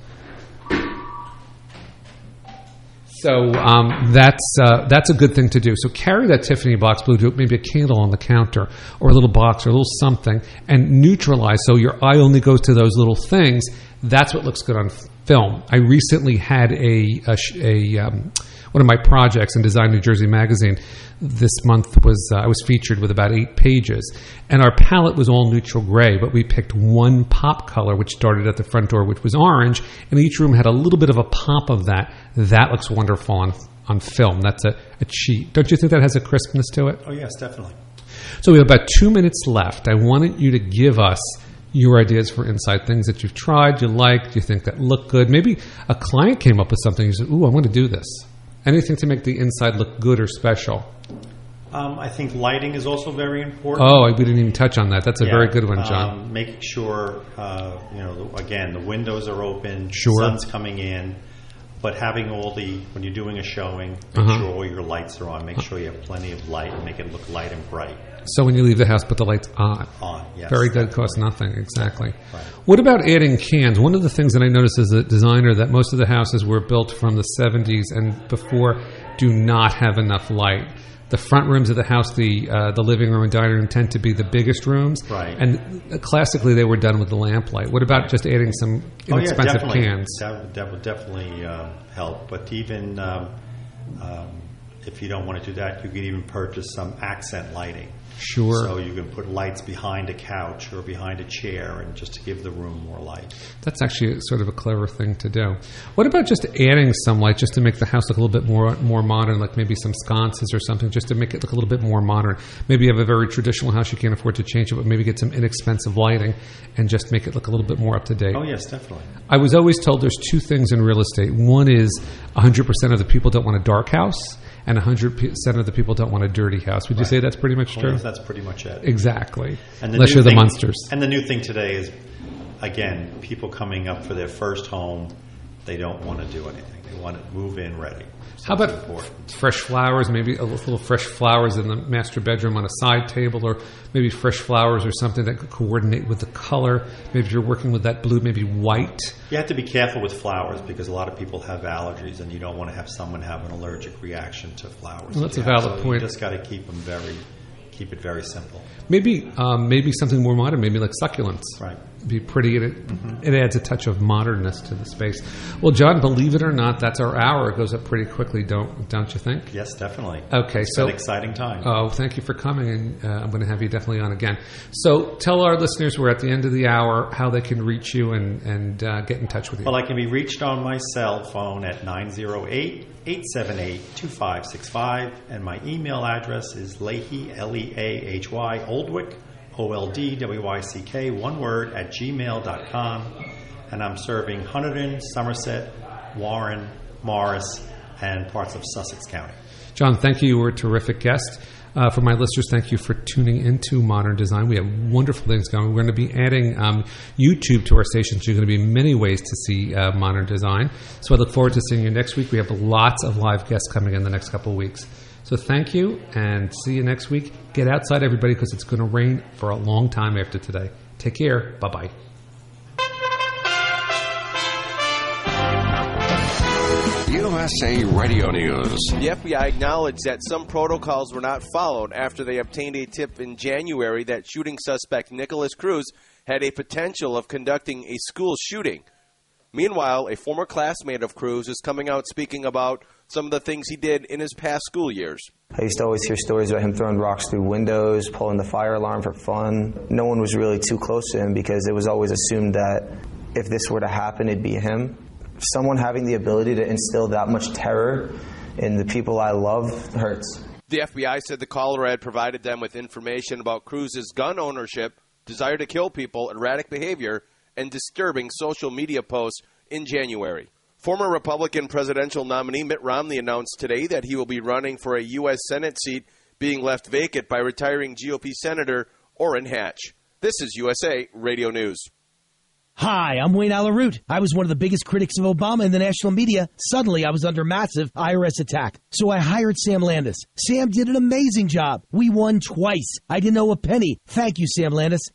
S11: So um, that's uh, that's a good thing to do. So carry that Tiffany box blue, do maybe a candle on the counter or a little box or a little something, and neutralize so your eye only goes to those little things. That's what looks good on film. I recently had a, a, a um, one of my projects in Design New Jersey magazine this month was uh, I was featured with about eight pages, and our palette was all neutral gray, but we picked one pop color which started at the front door, which was orange, and each room had a little bit of a pop of that. That looks wonderful on on film. That's a, a cheat. Don't you think that has a crispness to it?
S12: Oh, yes, definitely.
S11: So we have about two minutes left. I wanted you to give us your ideas for inside things that you've tried, you liked, you think that look good. Maybe a client came up with something, you said, ooh, I want to do this. Anything to make the inside look good or special?
S12: Um, I think lighting is also very important.
S11: Oh, we didn't even touch on that. That's a
S12: Yeah,
S11: very good one, John.
S12: Um, making sure, uh, you know, the, again, the windows are open,
S11: Sure.
S12: sun's coming in, but having all the, when you're doing a showing, make
S11: Uh-huh.
S12: sure all your lights are on. Make sure you have plenty of light and make it look light and bright.
S11: So when you leave the house, put the lights on.
S12: On, yes.
S11: Very good, costs nothing, exactly. What about adding cans? One of the things that I noticed as a designer that most of the houses were built from the seventies and before do not have enough light. The front rooms of the house, the uh, the living room and dining room tend to be the biggest rooms.
S12: Right.
S11: And classically, they were done with the lamplight. What about just adding some inexpensive
S12: oh, yeah, definitely.
S11: cans?
S12: That, that would definitely um, help. But even um, um, if you don't want to do that, you could even purchase some accent lighting.
S11: Sure.
S12: So you can put lights behind a couch or behind a chair, and just to give the room more light.
S11: That's actually sort of a clever thing to do. What about just adding some light just to make the house look a little bit more more modern, like maybe some sconces or something, just to make it look a little bit more modern? Maybe you have a very traditional house, you can't afford to change it, but maybe get some inexpensive lighting and just make it look a little bit more up to date.
S12: Oh, yes, definitely.
S11: I was always told there's two things in real estate. One is one hundred percent of the people don't want a dark house, and one hundred percent of the people don't want a dirty house. Would you
S12: Right.
S11: say that's pretty much
S12: Oh,
S11: true?
S12: yes, that's pretty much it.
S11: Exactly.
S12: And the
S11: Unless
S12: new
S11: you're the
S12: thing-
S11: monsters.
S12: And the new thing today is, again, people coming up for their first home, they don't want to do anything. They want to move in ready. So
S11: How about
S12: it's important.
S11: fresh flowers? Maybe a little fresh flowers in the master bedroom on a side table, or maybe fresh flowers or something that could coordinate with the color. Maybe if you're working with that blue, maybe white.
S12: You have to be careful with flowers because a lot of people have allergies, and you don't want to have someone have an allergic reaction to flowers.
S11: Well, that's
S12: that
S11: a
S12: you have.
S11: valid
S12: So
S11: point.
S12: You just got to keep them very, keep it very simple.
S11: Maybe um, maybe something more modern, maybe like succulents.
S12: Right.
S11: Be pretty. It, it adds a touch of modernness to the space. Well, John, believe it or not, that's our hour. It goes up pretty quickly, don't don't you think?
S12: Yes, definitely.
S11: Okay,
S12: It's
S11: so
S12: been an exciting time.
S11: Oh, thank you for coming, and uh, I'm going to have you definitely on again. So, tell our listeners we're at the end of the hour how they can reach you and and uh, get in touch with you.
S12: Well, I can be reached on my cell phone at nine zero eight, eight seven eight, two five six five, and my email address is Leahy, L E A H Y, Oldwick, O L D W Y C K, one word, at gmail dot com. And I'm serving Hunterdon, Somerset, Warren, Morris, and parts of Sussex County.
S11: John, thank you. You were a terrific guest. Uh, for my listeners, thank you for tuning into Modern Design. We have wonderful things going. We're going to be adding um, YouTube to our station, so there's going to be many ways to see uh, Modern Design. So I look forward to seeing you next week. We have lots of live guests coming in the next couple of weeks. So thank you, and see you next week. Get outside, everybody, because it's going to rain for a long time after today. Take care. Bye-bye.
S17: U S A Radio News.
S1: The F B I acknowledged that some protocols were not followed after they obtained a tip in January that shooting suspect Nikolas Cruz had a potential of conducting a school shooting. Meanwhile, a former classmate of Cruz is coming out speaking about some of the things he did in his past school years.
S2: I used to always hear stories about him throwing rocks through windows, pulling the fire alarm for fun. No one was really too close to him because it was always assumed that if this were to happen, it'd be him. Someone having the ability to instill that much terror in the people I love hurts.
S1: The F B I said the caller had provided them with information about Cruz's gun ownership, desire to kill people, erratic behavior, and disturbing social media posts in January. Former Republican presidential nominee Mitt Romney announced today that he will be running for a U S Senate seat being left vacant by retiring G O P Senator Orrin Hatch. This is U S A Radio News.
S3: Hi, I'm Wayne Alaroot. I was one of the biggest critics of Obama in the national media. Suddenly, I was under massive I R S attack. So I hired Sam Landis. Sam did an amazing job. We won twice. I didn't owe a penny. Thank you, Sam Landis.